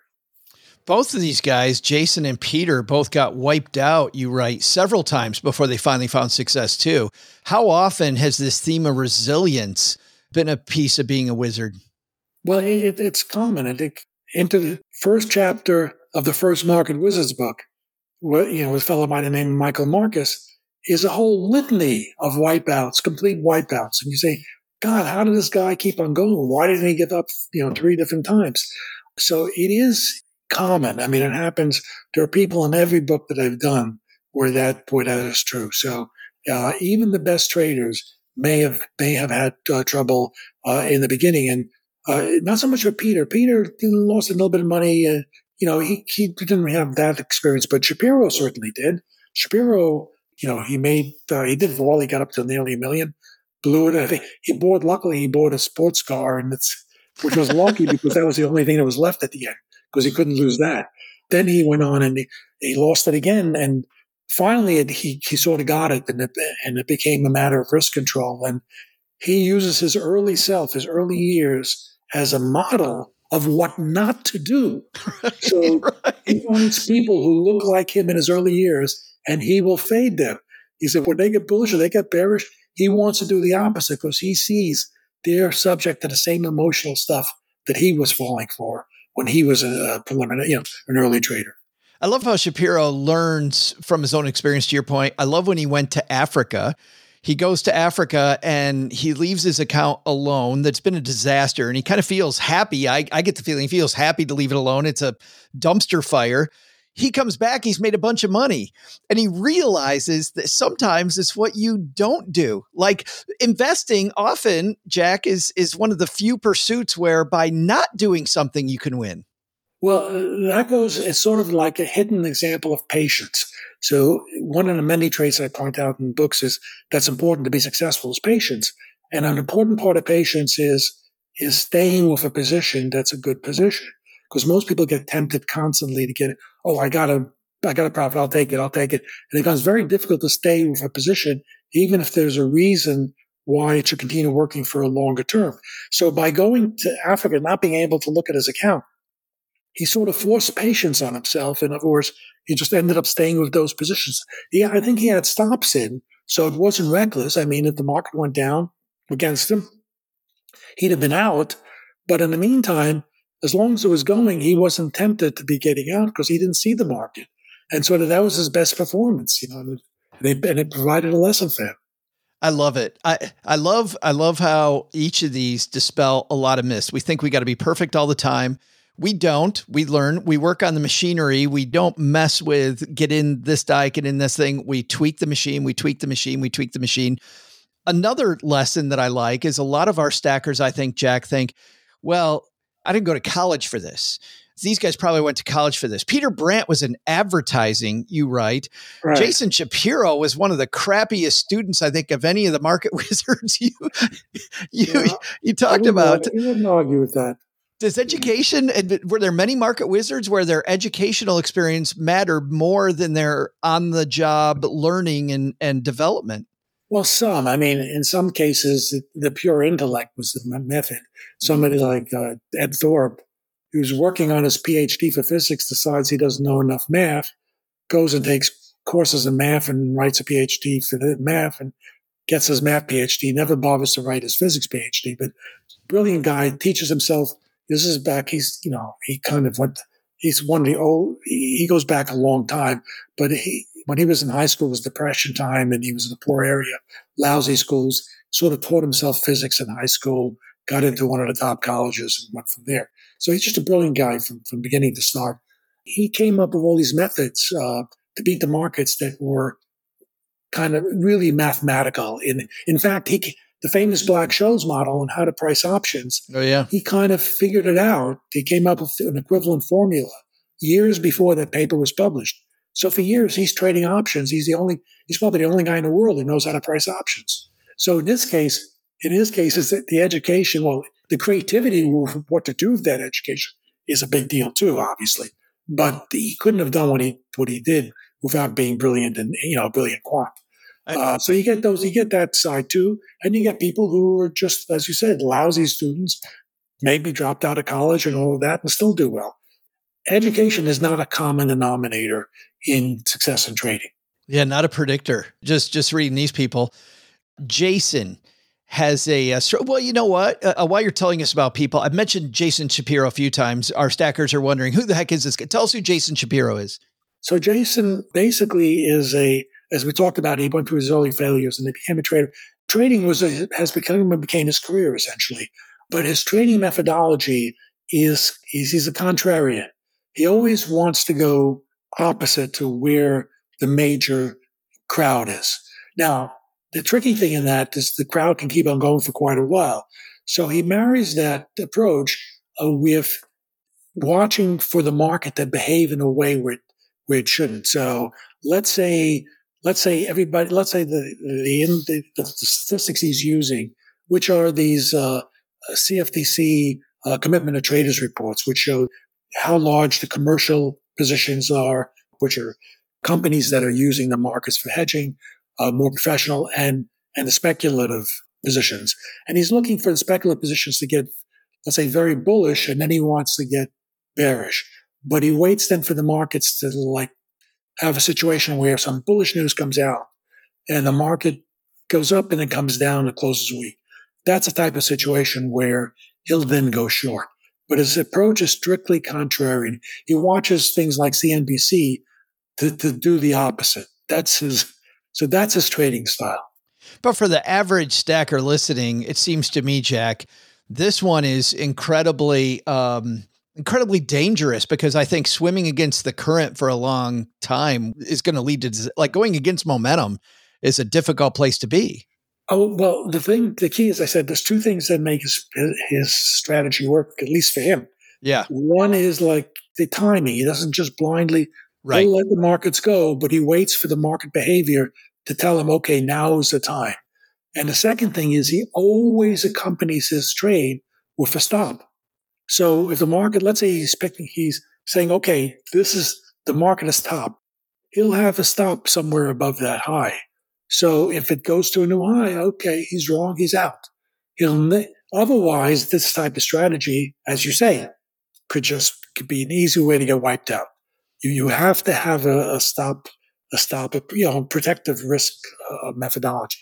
Speaker 1: Both of these guys, Jason and Peter, both got wiped out, you write, several times before they finally found success too. How often has this theme of resilience been a piece of being a wizard?
Speaker 11: Well, it's common. I think into the first chapter of the first Market Wizards book, with a fellow by the name of Michael Marcus, is a whole litany of wipeouts, complete wipeouts. And you say, God, how did this guy keep on going? Why didn't he give up, 3 different times? So it is common. I mean, it happens. There are people in every book that I've done where that is true. So even the best traders may have had trouble in the beginning, and not so much for Peter. Peter lost a little bit of money. He didn't have that experience, but Shapiro certainly did. Shapiro, he did well. He got up to nearly $1 million, blew it. I think luckily he bought a sports car, which was lucky because that was the only thing that was left at the end, because he couldn't lose that. Then he went on and he lost it again. And finally he sort of got it, and it became a matter of risk control. And he uses his early years as a model of what not to do. So he finds people who look like him in his early years, and he will fade them. He said when they get bullish or they get bearish, he wants to do the opposite because he sees they're subject to the same emotional stuff that he was falling for when he was a preliminary, an early trader.
Speaker 1: I love how Shapiro learns from his own experience, to your point. I love when he went to Africa. He goes to Africa and he leaves his account alone. That's been a disaster. And he kind of feels happy. I get the feeling he feels happy to leave it alone. It's a dumpster fire. He comes back, he's made a bunch of money, and he realizes that sometimes it's what you don't do. Like investing often, Jack, is one of the few pursuits where by not doing something, you can win.
Speaker 11: Well, it's sort of like a hidden example of patience. So one of the many traits I point out in books is that's important to be successful is patience. And an important part of patience is staying with a position that's a good position. Because most people get tempted constantly to get it. Oh, I got a profit. I'll take it. And it becomes very difficult to stay with a position, even if there's a reason why it should continue working for a longer term. So by going to Africa, not being able to look at his account, he sort of forced patience on himself. In other words, he just ended up staying with those positions. Yeah, I think he had stops in, so it wasn't reckless. I mean, if the market went down against him, he'd have been out. But in the meantime, as long as it was going, he wasn't tempted to be getting out because he didn't see the market. And so that was his best performance, and it provided a lesson for him.
Speaker 1: I love it. I love how each of these dispel a lot of myths. We think we got to be perfect all the time. We don't. We learn. We work on the machinery. We don't mess with get in this die, get in this thing. We tweak the machine. We tweak the machine. We tweak the machine. Another lesson that I like is a lot of our stackers, I think, Jack, think, well, I didn't go to college for this. These guys probably went to college for this. Peter Brandt was in advertising, you write. Right. Jason Shapiro was one of the crappiest students, I think, of any of the market wizards you talked about.
Speaker 11: You wouldn't argue with that.
Speaker 1: Does education, were there many market wizards where their educational experience mattered more than their on-the-job learning and development?
Speaker 11: Well, some. I mean, in some cases, the pure intellect was the method. Somebody like Ed Thorpe, who's working on his PhD for physics, decides he doesn't know enough math, goes and takes courses in math and writes a PhD for math and gets his math PhD, never bothers to write his physics PhD. But brilliant guy, teaches himself. This is back, he kind of went, he's one of the old, he goes back a long time, but when he was in high school, it was Depression time and he was in a poor area, lousy schools, sort of taught himself physics in high school, got into one of the top colleges and went from there. So he's just a brilliant guy from beginning to start. He came up with all these methods to beat the markets that were kind of really mathematical. In fact, the famous Black-Scholes model on how to price options. Oh, yeah. He kind of figured it out. He came up with an equivalent formula years before that paper was published. So for years, he's trading options. He's probably the only guy in the world who knows how to price options. So in his case, is that the education, the creativity of what to do with that education is a big deal too, obviously. But he couldn't have done what he did without being brilliant and, brilliant quant. So you get that side too. And you get people who are just, as you said, lousy students, maybe dropped out of college and all of that and still do well. Education is not a common denominator in success in trading.
Speaker 1: Yeah, not a predictor. Just reading these people. Jason has well, you know what? While you're telling us about people, I've mentioned Jason Shapiro a few times. Our stackers are wondering, who the heck is this guy? Tell us who Jason Shapiro is.
Speaker 11: So Jason basically is as we talked about, he went through his early failures and he became a trader. Trading became his career essentially, but his trading methodology he's a contrarian. He always wants to go opposite to where the major crowd is. Now, the tricky thing in that is the crowd can keep on going for quite a while. So he marries that approach with watching for the market to behave in a way where it shouldn't. So let's say the statistics he's using, which are these CFTC commitment of traders reports, which show how large the commercial positions are, which are companies that are using the markets for hedging, more professional, and the speculative positions. And he's looking for the speculative positions to get let's say, very bullish, and then he wants to get bearish. But he waits then for the markets to like have a situation where some bullish news comes out and the market goes up and it comes down and closes weak. That's a type of situation where he'll then go short. But his approach is strictly contrarian. He watches things like CNBC to do the opposite. That's his trading style.
Speaker 1: But for the average stacker listening, it seems to me, Jack, this one is incredibly dangerous, because I think swimming against the current for a long time is going to lead to, like, going against momentum is a difficult place to be.
Speaker 11: Oh, well, the key is, I said, there's two things that make his strategy work, at least for him.
Speaker 1: Yeah.
Speaker 11: One is like the timing. He doesn't just blindly he'll let the markets go, but he waits for the market behavior to tell him, okay, now is the time. And the second thing is he always accompanies his trade with a stop. So if the market, let's say he's saying, okay, the market is top, he'll have a stop somewhere above that high. So if it goes to a new high, okay, he's wrong, he's out. Otherwise, this type of strategy, as you say, could be an easy way to get wiped out. You have to have a stop, protective risk methodology.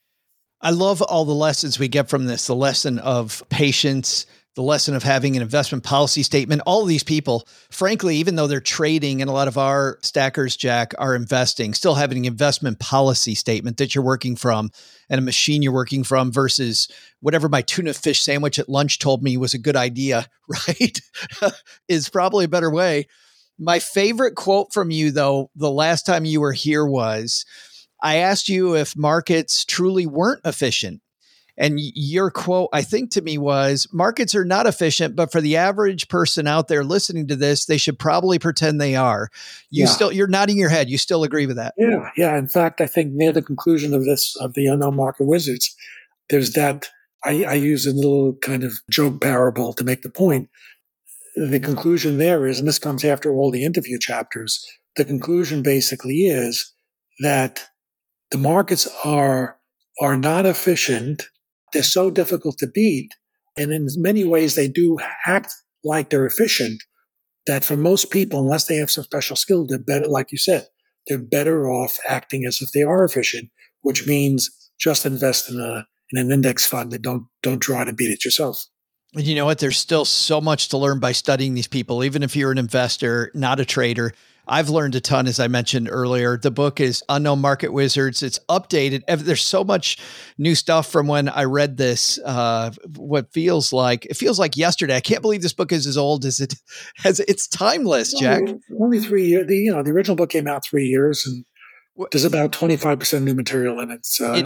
Speaker 1: I love all the lessons we get from this, the lesson of patience, the lesson of having an investment policy statement. All of these people, frankly, even though they're trading, and a lot of our stackers, Jack, are investing, still having an investment policy statement that you're working from and a machine you're working from versus whatever my tuna fish sandwich at lunch told me was a good idea, right? is probably a better way. My favorite quote from you, though, the last time you were here was, I asked you if markets truly weren't efficient. And your quote, I think, to me was, markets are not efficient, but for the average person out there listening to this, they should probably pretend they are. You're nodding your head. You still agree with that?
Speaker 11: Yeah. In fact, I think near the conclusion of the Unknown Market Wizards, there's that, I use a little kind of joke parable to make the point. The conclusion there is, and this comes after all the interview chapters, the conclusion basically is that the markets are not efficient. They're so difficult to beat. And in many ways, they do act like they're efficient, that for most people, unless they have some special skill, they're better, like you said, they're better off acting as if they are efficient, which means just invest in an index fund and don't try to beat it yourself.
Speaker 1: And you know what? There's still so much to learn by studying these people. Even if you're an investor, not a trader, I've learned a ton, as I mentioned earlier. The book is Unknown Market Wizards. It's updated. There's so much new stuff from when I read this. It feels like yesterday. I can't believe this book is as old as it's timeless, Jack.
Speaker 11: Only 3 years. The original book came out 3 years, and there's about 25% new material in it.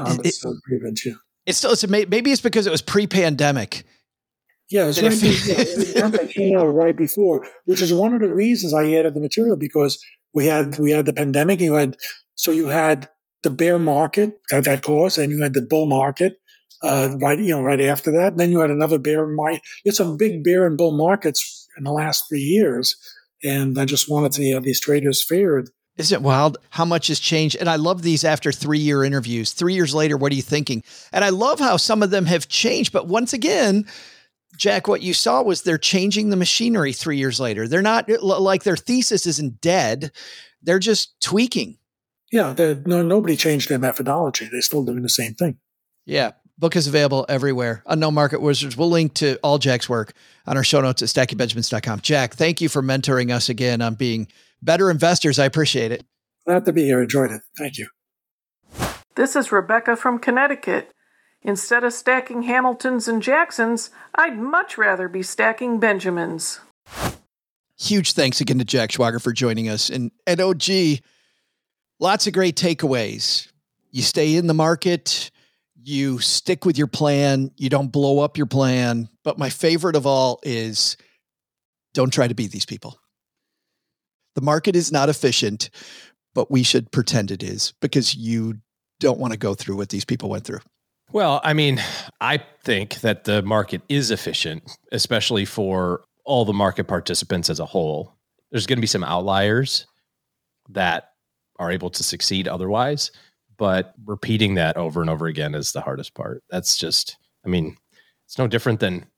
Speaker 1: Maybe it's because it was pre-pandemic.
Speaker 11: Yeah, it was it came out right before, which is one of the reasons I added the material, because we had the pandemic. You had the bear market that caused, and you had the bull market right after that. And then you had another bear market. You had some big bear and bull markets in the last 3 years, and I just wanted to see how these traders fared.
Speaker 1: Isn't it wild how much has changed? And I love these after 3-year interviews. 3 years later, what are you thinking? And I love how some of them have changed, but once again, Jack, what you saw was they're changing the machinery 3 years later. They're not like their thesis isn't dead. They're just tweaking.
Speaker 11: Yeah. Nobody changed their methodology. They're still doing the same thing.
Speaker 1: Yeah. Book is available everywhere. Unknown Market Wizards. We'll link to all Jack's work on our show notes at stackingbenjamins.com. Jack, thank you for mentoring us again on being better investors. I appreciate it.
Speaker 11: Glad to be here. Enjoyed it. Thank you.
Speaker 12: This is Rebecca from Connecticut. Instead of stacking Hamiltons and Jacksons, I'd much rather be stacking Benjamins.
Speaker 1: Huge thanks again to Jack Schwager for joining us. And at OG, lots of great takeaways. You stay in the market, you stick with your plan, you don't blow up your plan. But my favorite of all is don't try to beat these people. The market is not efficient, but we should pretend it is, because you don't want to go through what these people went through.
Speaker 2: Well, I mean, I think that the market is efficient, especially for all the market participants as a whole. There's going to be some outliers that are able to succeed otherwise, but repeating that over and over again is the hardest part. That's just, I mean, it's no different than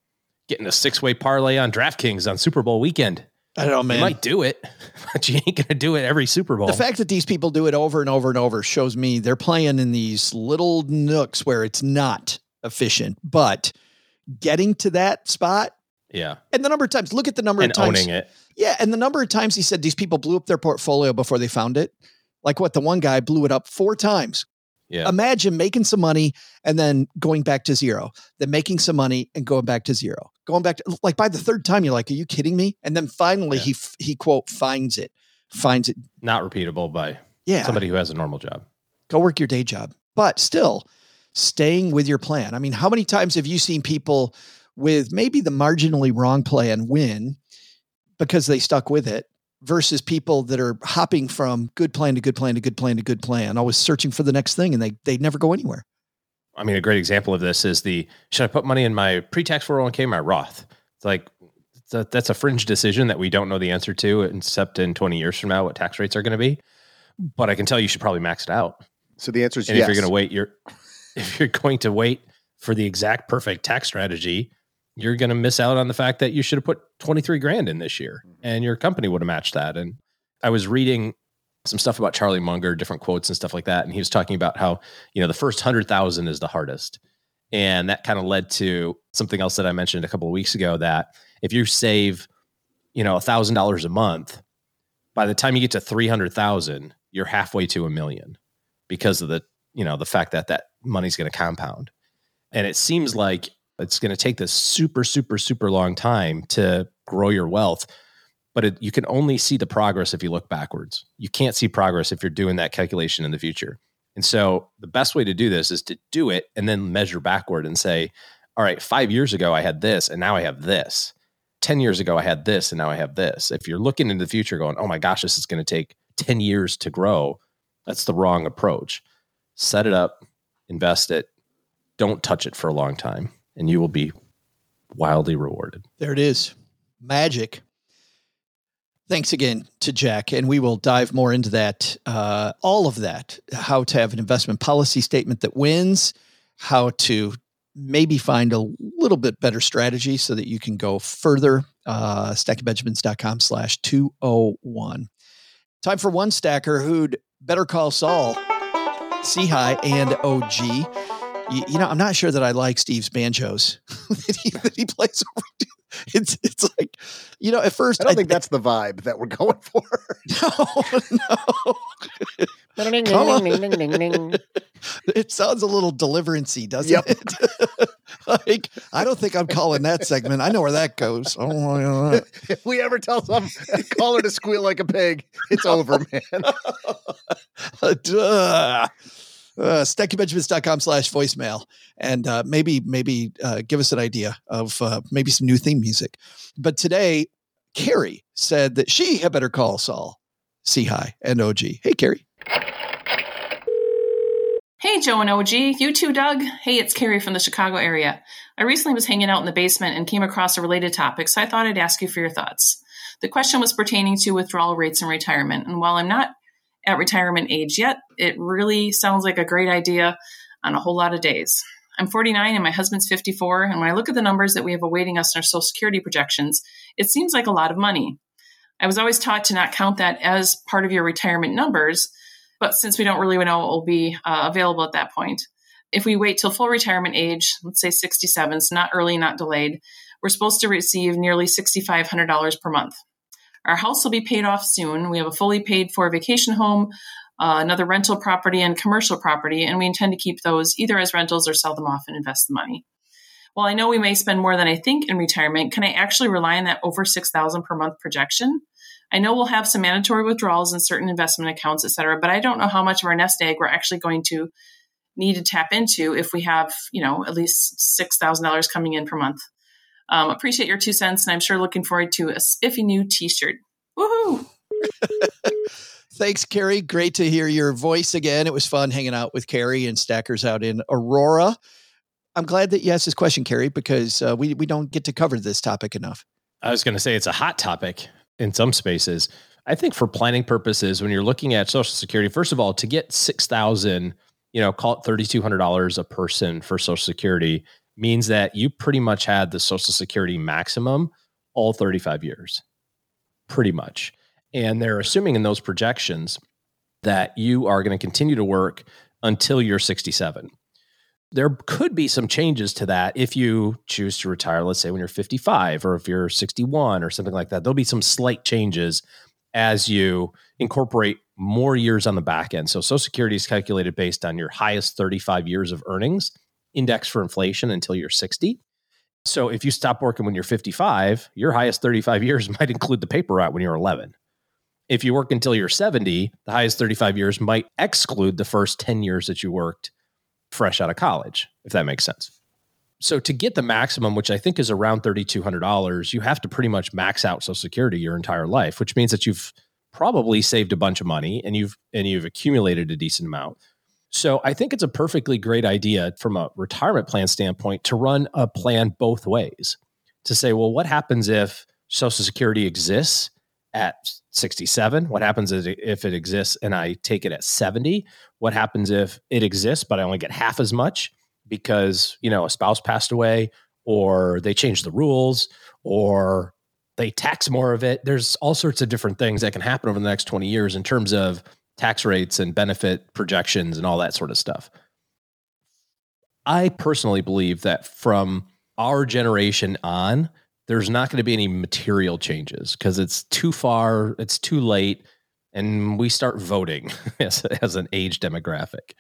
Speaker 2: getting a 6-way parlay on DraftKings on Super Bowl weekend.
Speaker 1: I don't know, man.
Speaker 2: You might do it, but you ain't going to do it every Super Bowl.
Speaker 1: The fact that these people do it over and over and over shows me they're playing in these little nooks where it's not efficient, but getting to that spot.
Speaker 2: Yeah.
Speaker 1: And the number of times, look at the number of times.
Speaker 2: Owning it.
Speaker 1: Yeah. And the number of times he said these people blew up their portfolio before they found it. Like what, the one guy blew it up 4 times.
Speaker 2: Yeah.
Speaker 1: Imagine making some money and then going back to zero, then making some money and going back to zero, going back to, like, by the 3rd time, you're like, are you kidding me? And then finally he quote, finds it.
Speaker 2: Not repeatable by somebody who has a normal job.
Speaker 1: Go work your day job, but still staying with your plan. I mean, how many times have you seen people with maybe the marginally wrong plan win because they stuck with it, versus people that are hopping from good plan to good plan to good plan to good plan, always searching for the next thing, and they never go anywhere.
Speaker 2: I mean, a great example of this is should I put money in my pre-tax 401k, my Roth? It's like, that's a fringe decision that we don't know the answer to, except in 20 years from now, what tax rates are going to be. But I can tell you should probably max it out.
Speaker 3: So the answer is
Speaker 2: yes.
Speaker 3: yes.
Speaker 2: If you're going to wait for the exact perfect tax strategy, you're going to miss out on the fact that you should have put 23 grand in this year and your company would have matched that. And I was reading some stuff about Charlie Munger, different quotes and stuff like that. And he was talking about how, the first 100,000 is the hardest. And that kind of led to something else that I mentioned a couple of weeks ago, that if you save, $1,000 a month, by the time you get to 300,000, you're halfway to $1 million because of the fact that money's going to compound. And it seems like it's going to take this super, super, super long time to grow your wealth, but you can only see the progress if you look backwards. You can't see progress if you're doing that calculation in the future. And so the best way to do this is to do it and then measure backward and say, all right, 5 years ago I had this and now I have this. 10 years ago I had this and now I have this. If you're looking into the future going, oh my gosh, this is going to take 10 years to grow, that's the wrong approach. Set it up, invest it, don't touch it for a long time, and you will be wildly rewarded.
Speaker 1: There it is. Magic. Thanks again to Jack. And we will dive more into that, all of that, how to have an investment policy statement that wins, how to maybe find a little bit better strategy so that you can go further. StackingBenjamins.com/201. Time for one stacker who'd better call Saul, C-High, and OG. I'm not sure that I like Steve's banjos that he plays over. It's like, at first
Speaker 3: I don't think that's the vibe that we're going for.
Speaker 1: No. Come on. It sounds a little deliverance-y, doesn't it? Like, I don't think I'm calling that segment. I know where that goes. Oh,
Speaker 3: if we ever tell some caller to squeal like a pig, it's over, man.
Speaker 1: StackingBenjamins.com/voicemail. And maybe give us an idea of maybe some new theme music. But today, Carrie said that she had better call Saul, C-High, and OG. Hey, Carrie.
Speaker 13: Hey, Joe and OG. You too, Doug. Hey, it's Carrie from the Chicago area. I recently was hanging out in the basement and came across a related topic, so I thought I'd ask you for your thoughts. The question was pertaining to withdrawal rates in retirement. And while I'm not at retirement age yet, it really sounds like a great idea on a whole lot of days. I'm 49 and my husband's 54. And when I look at the numbers that we have awaiting us in our Social Security projections, it seems like a lot of money. I was always taught to not count that as part of your retirement numbers, but since we don't really know what will be available at that point, if we wait till full retirement age, let's say 67, so not early, not delayed, we're supposed to receive nearly $6,500 per month. Our house will be paid off soon. We have a fully paid for vacation home, another rental property, and commercial property, and we intend to keep those either as rentals or sell them off and invest the money. While I know we may spend more than I think in retirement, can I actually rely on that over $6,000 per month projection? I know we'll have some mandatory withdrawals in certain investment accounts, et cetera, but I don't know how much of our nest egg we're actually going to need to tap into if we have, at least $6,000 coming in per month. Appreciate your 2 cents, and I'm sure looking forward to a spiffy new t-shirt. Woohoo!
Speaker 1: Thanks, Carrie. Great to hear your voice again. It was fun hanging out with Carrie and stackers out in Aurora. I'm glad that you asked this question, Carrie, because we don't get to cover this topic enough.
Speaker 2: I was going to say it's a hot topic in some spaces. I think for planning purposes, when you're looking at Social Security, first of all, to get $6,000, call it $3,200 a person for Social Security means that you pretty much had the Social Security maximum all 35 years, pretty much. And they're assuming in those projections that you are going to continue to work until you're 67. There could be some changes to that if you choose to retire, let's say when you're 55 or if you're 61 or something like that. There'll be some slight changes as you incorporate more years on the back end. So Social Security is calculated based on your highest 35 years of earnings, indexed for inflation until you're 60. So if you stop working when you're 55, your highest 35 years might include the paper route when you're 11. If you work until you're 70, the highest 35 years might exclude the first 10 years that you worked fresh out of college, if that makes sense. So to get the maximum, which I think is around $3,200, you have to pretty much max out Social Security your entire life, which means that you've probably saved a bunch of money and you've accumulated a decent amount. So I think it's a perfectly great idea from a retirement plan standpoint to run a plan both ways. To say, well, what happens if Social Security exists at 67? What happens if it exists and I take it at 70? What happens if it exists, but I only get half as much because, a spouse passed away or they changed the rules or they tax more of it? There's all sorts of different things that can happen over the next 20 years in terms of tax rates and benefit projections and all that sort of stuff. I personally believe that from our generation on, there's not going to be any material changes because it's too far, it's too late, and we start voting as an age demographic.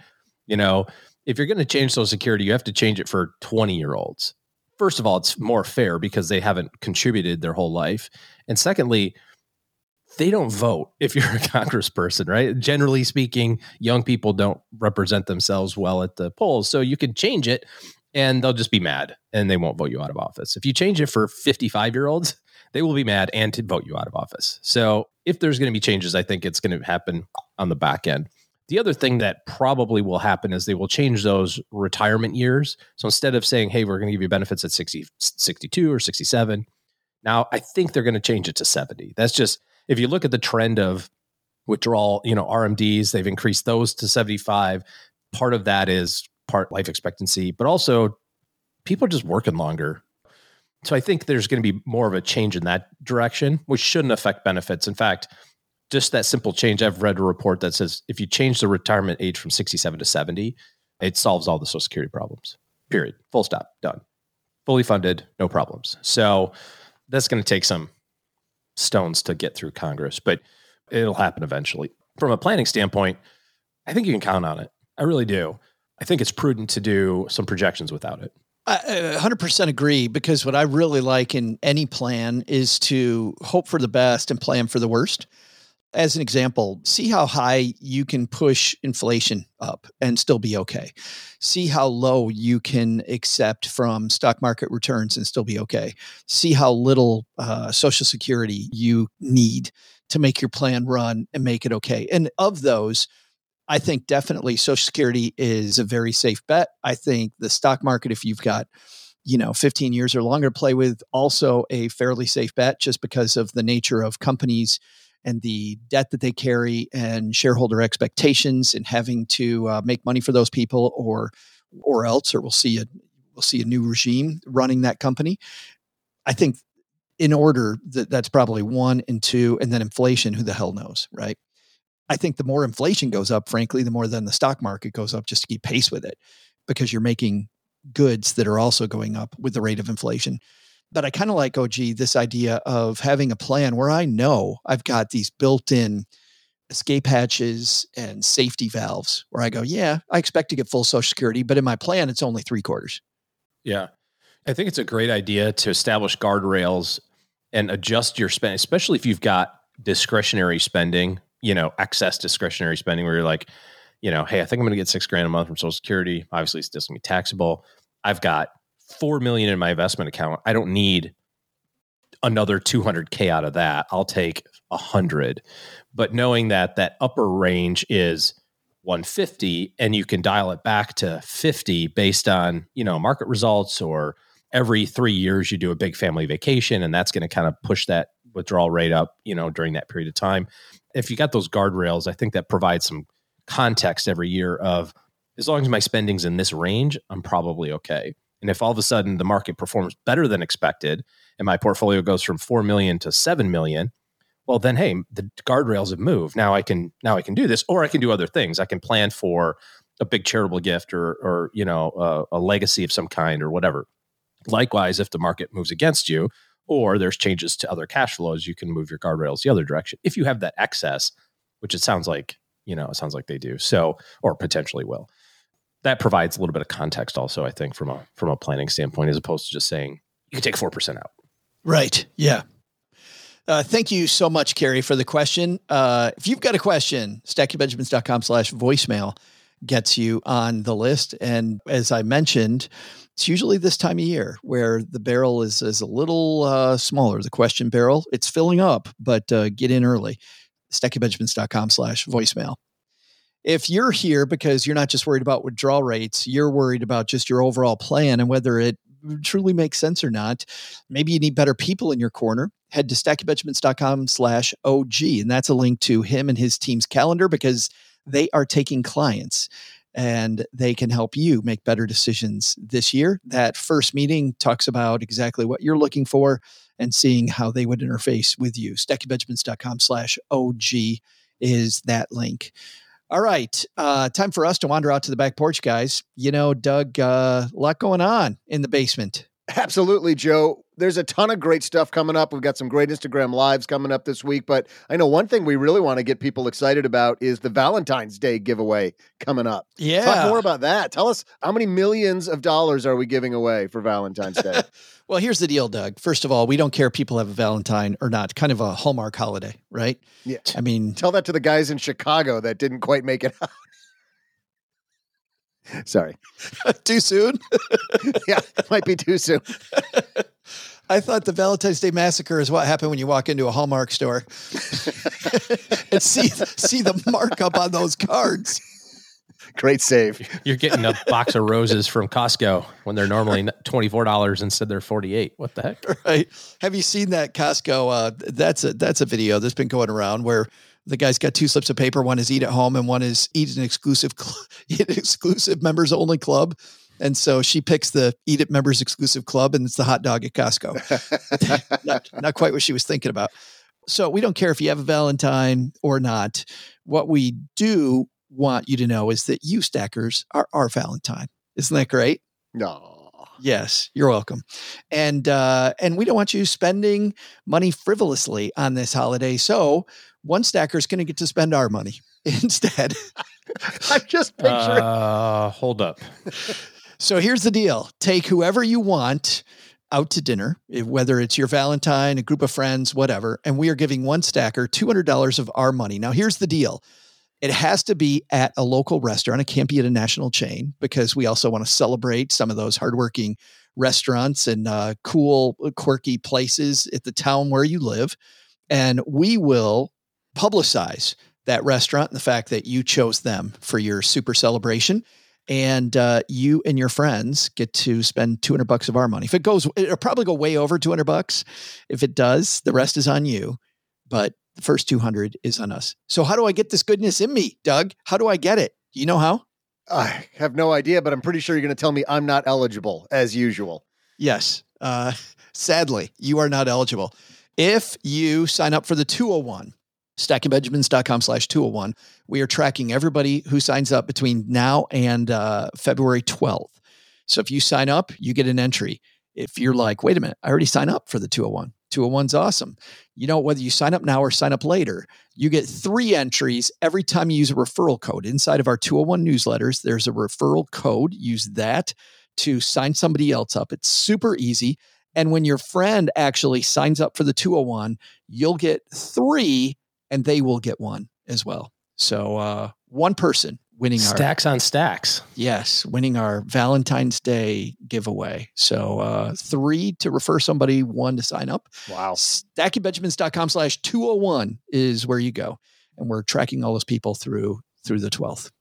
Speaker 2: If you're going to change Social Security, you have to change it for 20-year-olds. First of all, it's more fair because they haven't contributed their whole life. And secondly, they don't vote if you're a congressperson, right? Generally speaking, young people don't represent themselves well at the polls. So you can change it and they'll just be mad and they won't vote you out of office. If you change it for 55-year-olds, they will be mad and to vote you out of office. So if there's going to be changes, I think it's going to happen on the back end. The other thing that probably will happen is they will change those retirement years. So instead of saying, hey, we're going to give you benefits at 60, 62 or 67, now I think they're going to change it to 70. That's just, if you look at the trend of withdrawal, RMDs, they've increased those to 75. Part of that is part life expectancy, but also people are just working longer. So I think there's going to be more of a change in that direction, which shouldn't affect benefits. In fact, just that simple change, I've read a report that says if you change the retirement age from 67 to 70, it solves all the Social Security problems, period. Full stop, done. Fully funded, no problems. So that's going to take some stones to get through Congress, but it'll happen eventually. From a planning standpoint, I think you can count on it. I really do. I think it's prudent to do some projections without it.
Speaker 1: I 100% agree, because what I really like in any plan is to hope for the best and plan for the worst. As an example, see how high you can push inflation up and still be okay. See how low you can accept from stock market returns and still be okay. See how little Social Security you need to make your plan run and make it okay. And of those, I think definitely Social Security is a very safe bet. I think the stock market, if you've got 15 years or longer to play with, also a fairly safe bet, just because of the nature of companies and the debt that they carry and shareholder expectations and having to make money for those people or else, or we'll see a new regime running that company. I think in order that's probably one and two, and then inflation, who the hell knows, right? I think the more inflation goes up, frankly, the more then the stock market goes up just to keep pace with it, because you're making goods that are also going up with the rate of inflation. But I kind of like, OG, this idea of having a plan where I know I've got these built-in escape hatches and safety valves where I go, yeah, I expect to get full Social Security, but in my plan, it's only 3/4.
Speaker 2: Yeah. I think it's a great idea to establish guardrails and adjust your spend, especially if you've got discretionary spending, excess discretionary spending where you're like, hey, I think I'm going to get $6,000 a month from Social Security. Obviously, it's just going to be taxable. I've got $4 million in my investment account. I don't need another $200K out of that. I'll take $100. But knowing that upper range is $150 and you can dial it back to $50 based on, market results, or every 3 years you do a big family vacation, and that's going to kind of push that withdrawal rate up, during that period of time. If you got those guardrails, I think that provides some context every year of, as long as my spending's in this range, I'm probably okay. And if all of a sudden the market performs better than expected and my portfolio goes from 4 million to 7 million, well then, hey, the guardrails have moved. Now I can do this, or I can do other things. I can plan for a big charitable gift or a legacy of some kind or whatever. Likewise, if the market moves against you or there's changes to other cash flows, you can move your guardrails the other direction. If you have that excess, which it sounds like they do, so, or potentially will. That provides a little bit of context also, I think, from a planning standpoint, as opposed to just saying you can take 4% out.
Speaker 1: Right. Yeah. Thank you so much, Carrie, for the question. If you've got a question, stackingbenjamins.com/voicemail gets you on the list. And as I mentioned, it's usually this time of year where the barrel is a little smaller, the question barrel. It's filling up, but get in early. stackingbenjamins.com/voicemail. If you're here because you're not just worried about withdrawal rates, you're worried about just your overall plan and whether it truly makes sense or not, maybe you need better people in your corner, head to stackingbenjamins.com/OG. And that's a link to him and his team's calendar, because they are taking clients and they can help you make better decisions this year. That first meeting talks about exactly what you're looking for and seeing how they would interface with you. stackingbenjamins.com/OG is that link. All right. Time for us to wander out to the back porch, guys. Doug, a lot going on in the basement.
Speaker 3: Absolutely, Joe. There's a ton of great stuff coming up. We've got some great Instagram lives coming up this week, but I know one thing we really want to get people excited about is the Valentine's Day giveaway coming up.
Speaker 1: Yeah.
Speaker 3: Talk more about that. Tell us, how many millions of dollars are we giving away for Valentine's Day?
Speaker 1: Well, here's the deal, Doug. First of all, we don't care if people have a Valentine or not. Kind of a Hallmark holiday, right?
Speaker 3: Yeah.
Speaker 1: I mean,
Speaker 3: tell that to the guys in Chicago that didn't quite make it out. Sorry.
Speaker 1: Too soon?
Speaker 3: Yeah, might be too soon.
Speaker 1: I thought the Valentine's Day massacre is what happened when you walk into a Hallmark store and see the markup on those cards.
Speaker 3: Great save.
Speaker 2: You're getting a box of roses from Costco when they're normally $24 instead they're $48. What the heck?
Speaker 1: Right. Have you seen that Costco? That's a video that's been going around where the guy's got two slips of paper. One is eat at home and one is eat an exclusive members only club. And so she picks the Eat It Members Exclusive Club, and it's the hot dog at Costco. not quite what she was thinking about. So we don't care if you have a Valentine or not. What we do want you to know is that you stackers are our Valentine. Isn't that great?
Speaker 3: No.
Speaker 1: Yes, you're welcome. And we don't want you spending money frivolously on this holiday. So one stacker is going to get to spend our money instead.
Speaker 3: I'm just picturing.
Speaker 2: Hold up.
Speaker 1: So here's the deal. Take whoever you want out to dinner, whether it's your Valentine, a group of friends, whatever. And we are giving one stacker $200 of our money. Now, here's the deal. It has to be at a local restaurant. It can't be at a national chain, because we also want to celebrate some of those hardworking restaurants and cool, quirky places at the town where you live. And we will publicize that restaurant and the fact that you chose them for your super celebration. And you and your friends get to spend $200 of our money. If it goes, it'll probably go way over $200. If it does, the rest is on you. But the first 200 is on us. So how do I get this goodness in me, Doug? How do I get it? Do you know how?
Speaker 3: I have no idea, but I'm pretty sure you're going to tell me I'm not eligible, as usual.
Speaker 1: Yes. Sadly, you are not eligible. If you sign up for the 201, stackingbenjamins.com/201, we are tracking everybody who signs up between now and February 12th. So if you sign up, you get an entry. If you're like, wait a minute, I already signed up for the 201. 201's awesome. Whether you sign up now or sign up later, you get 3 entries every time you use a referral code. Inside of our 201 newsletters, there's a referral code. Use that to sign somebody else up. It's super easy. And when your friend actually signs up for the 201, you'll get 3 and they will get 1 as well. So one person winning
Speaker 2: stacks on stacks.
Speaker 1: Yes, winning our Valentine's Day giveaway. So 3 to refer somebody, 1 to sign up.
Speaker 3: Wow.
Speaker 1: stackingbenjamins.com/201 is where you go. And we're tracking all those people through the 12th.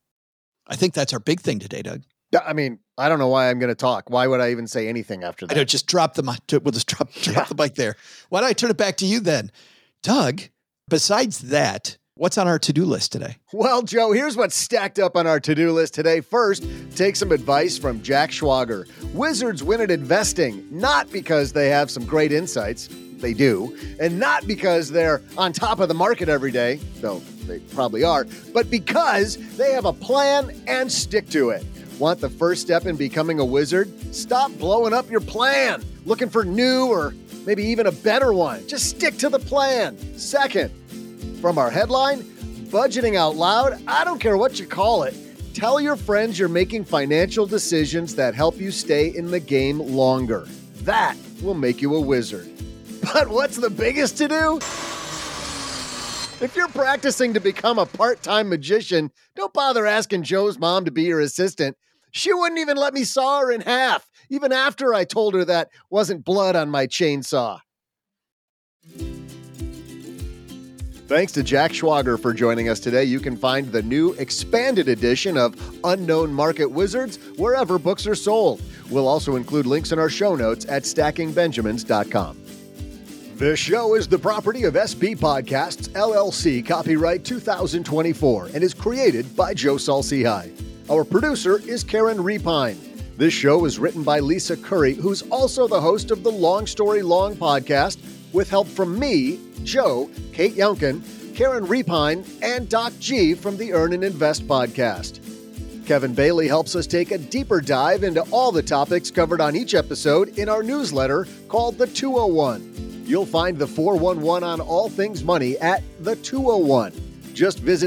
Speaker 1: I think that's our big thing today, Doug.
Speaker 3: I mean, I don't know why I'm going to talk. Why would I even say anything after that?
Speaker 1: I don't, just drop the mic. We'll just drop the mic there. Why don't I turn it back to you then? Doug, besides that, What's on our to-do list today?
Speaker 3: Well, Joe, here's what's stacked up on our to-do list today. First, take some advice from Jack Schwager. Wizards win at investing, not because they have some great insights. They do. And not because they're on top of the market every day, though they probably are, but because they have a plan and stick to it. Want the first step in becoming a wizard? Stop blowing up your plan, looking for new or maybe even a better one. Just stick to the plan. Second, from our headline, budgeting out loud, I don't care what you call it. Tell your friends you're making financial decisions that help you stay in the game longer. That will make you a wizard. But what's the biggest to do? If you're practicing to become a part-time magician, don't bother asking Joe's mom to be your assistant. She wouldn't even let me saw her in half, even after I told her that wasn't blood on my chainsaw. Thanks to Jack Schwager for joining us today. You can find the new expanded edition of Unknown Market Wizards wherever books are sold. We'll also include links in our show notes at stackingbenjamins.com. This show is the property of SB Podcasts, LLC, copyright 2024, and is created by Joe Saul-Sehy. Our producer is Karen Repine. This show is written by Lisa Curry, who's also the host of the Long Story Long podcast, with help from me, Joe, Kate Younkin, Karen Repine, and Doc G from the Earn and Invest podcast. Kevin Bailey helps us take a deeper dive into all the topics covered on each episode in our newsletter called The 201. You'll find the 411 on all things money at The 201. Just visit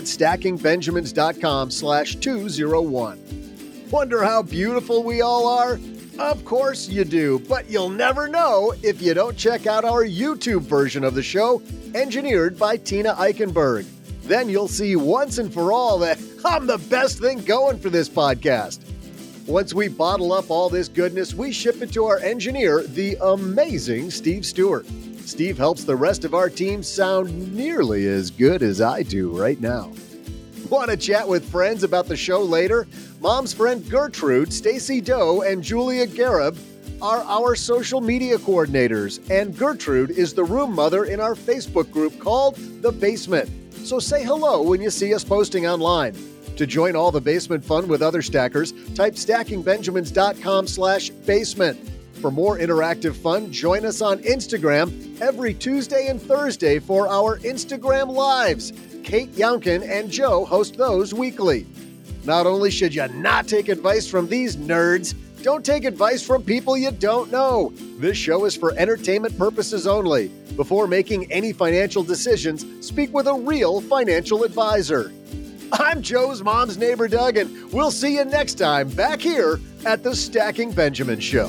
Speaker 3: stackingbenjamins.com/201. Wonder how beautiful we all are? Of course you do, but you'll never know if you don't check out our YouTube version of the show, engineered by Tina Eichenberg. Then you'll see once and for all that I'm the best thing going for this podcast. Once we bottle up all this goodness, we ship it to our engineer, the amazing Steve Stewart. Steve helps the rest of our team sound nearly as good as I do right now. Want to chat with friends about the show later? Mom's friend Gertrude, Stacy Doe, and Julia Garib are our social media coordinators, and Gertrude is the room mother in our Facebook group called The Basement. So say hello when you see us posting online. To join all the basement fun with other stackers, type stackingbenjamins.com/basement. For more interactive fun, join us on Instagram every Tuesday and Thursday for our Instagram Lives. Kate Younkin and Joe host those weekly. Not only should you not take advice from these nerds, don't take advice from people you don't know. This show is for entertainment purposes only. Before making any financial decisions, speak with a real financial advisor. I'm Joe's mom's neighbor, Doug, and we'll see you next time back here at the Stacking Benjamin Show.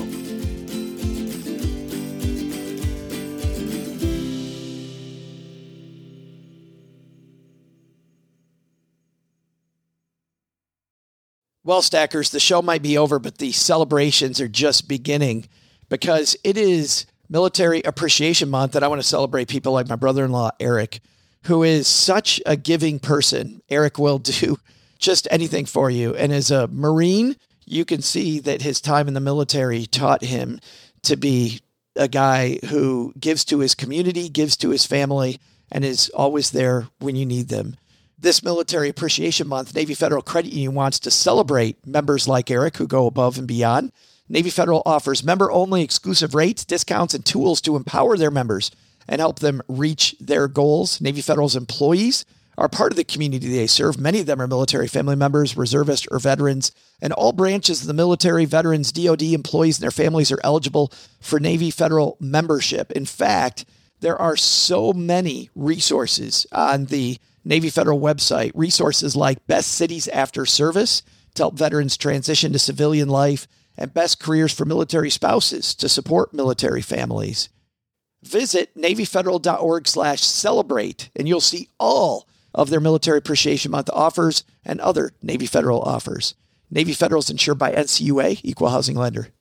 Speaker 1: Well, Stackers, the show might be over, but the celebrations are just beginning because it is Military Appreciation Month, and I want to celebrate people like my brother-in-law, Eric, who is such a giving person. Eric will do just anything for you. And as a Marine, you can see that his time in the military taught him to be a guy who gives to his community, gives to his family, and is always there when you need them. This Military Appreciation Month, Navy Federal Credit Union wants to celebrate members like Eric who go above and beyond. Navy Federal offers member-only exclusive rates, discounts, and tools to empower their members and help them reach their goals. Navy Federal's employees are part of the community they serve. Many of them are military family members, reservists, or veterans, and all branches of the military, veterans, DoD employees, and their families are eligible for Navy Federal membership. In fact, there are so many resources on the Navy Federal website, resources like Best Cities After Service to help veterans transition to civilian life, and Best Careers for Military Spouses to support military families. Visit NavyFederal.org/celebrate, and you'll see all of their Military Appreciation Month offers and other Navy Federal offers. Navy Federal is insured by NCUA, Equal Housing Lender.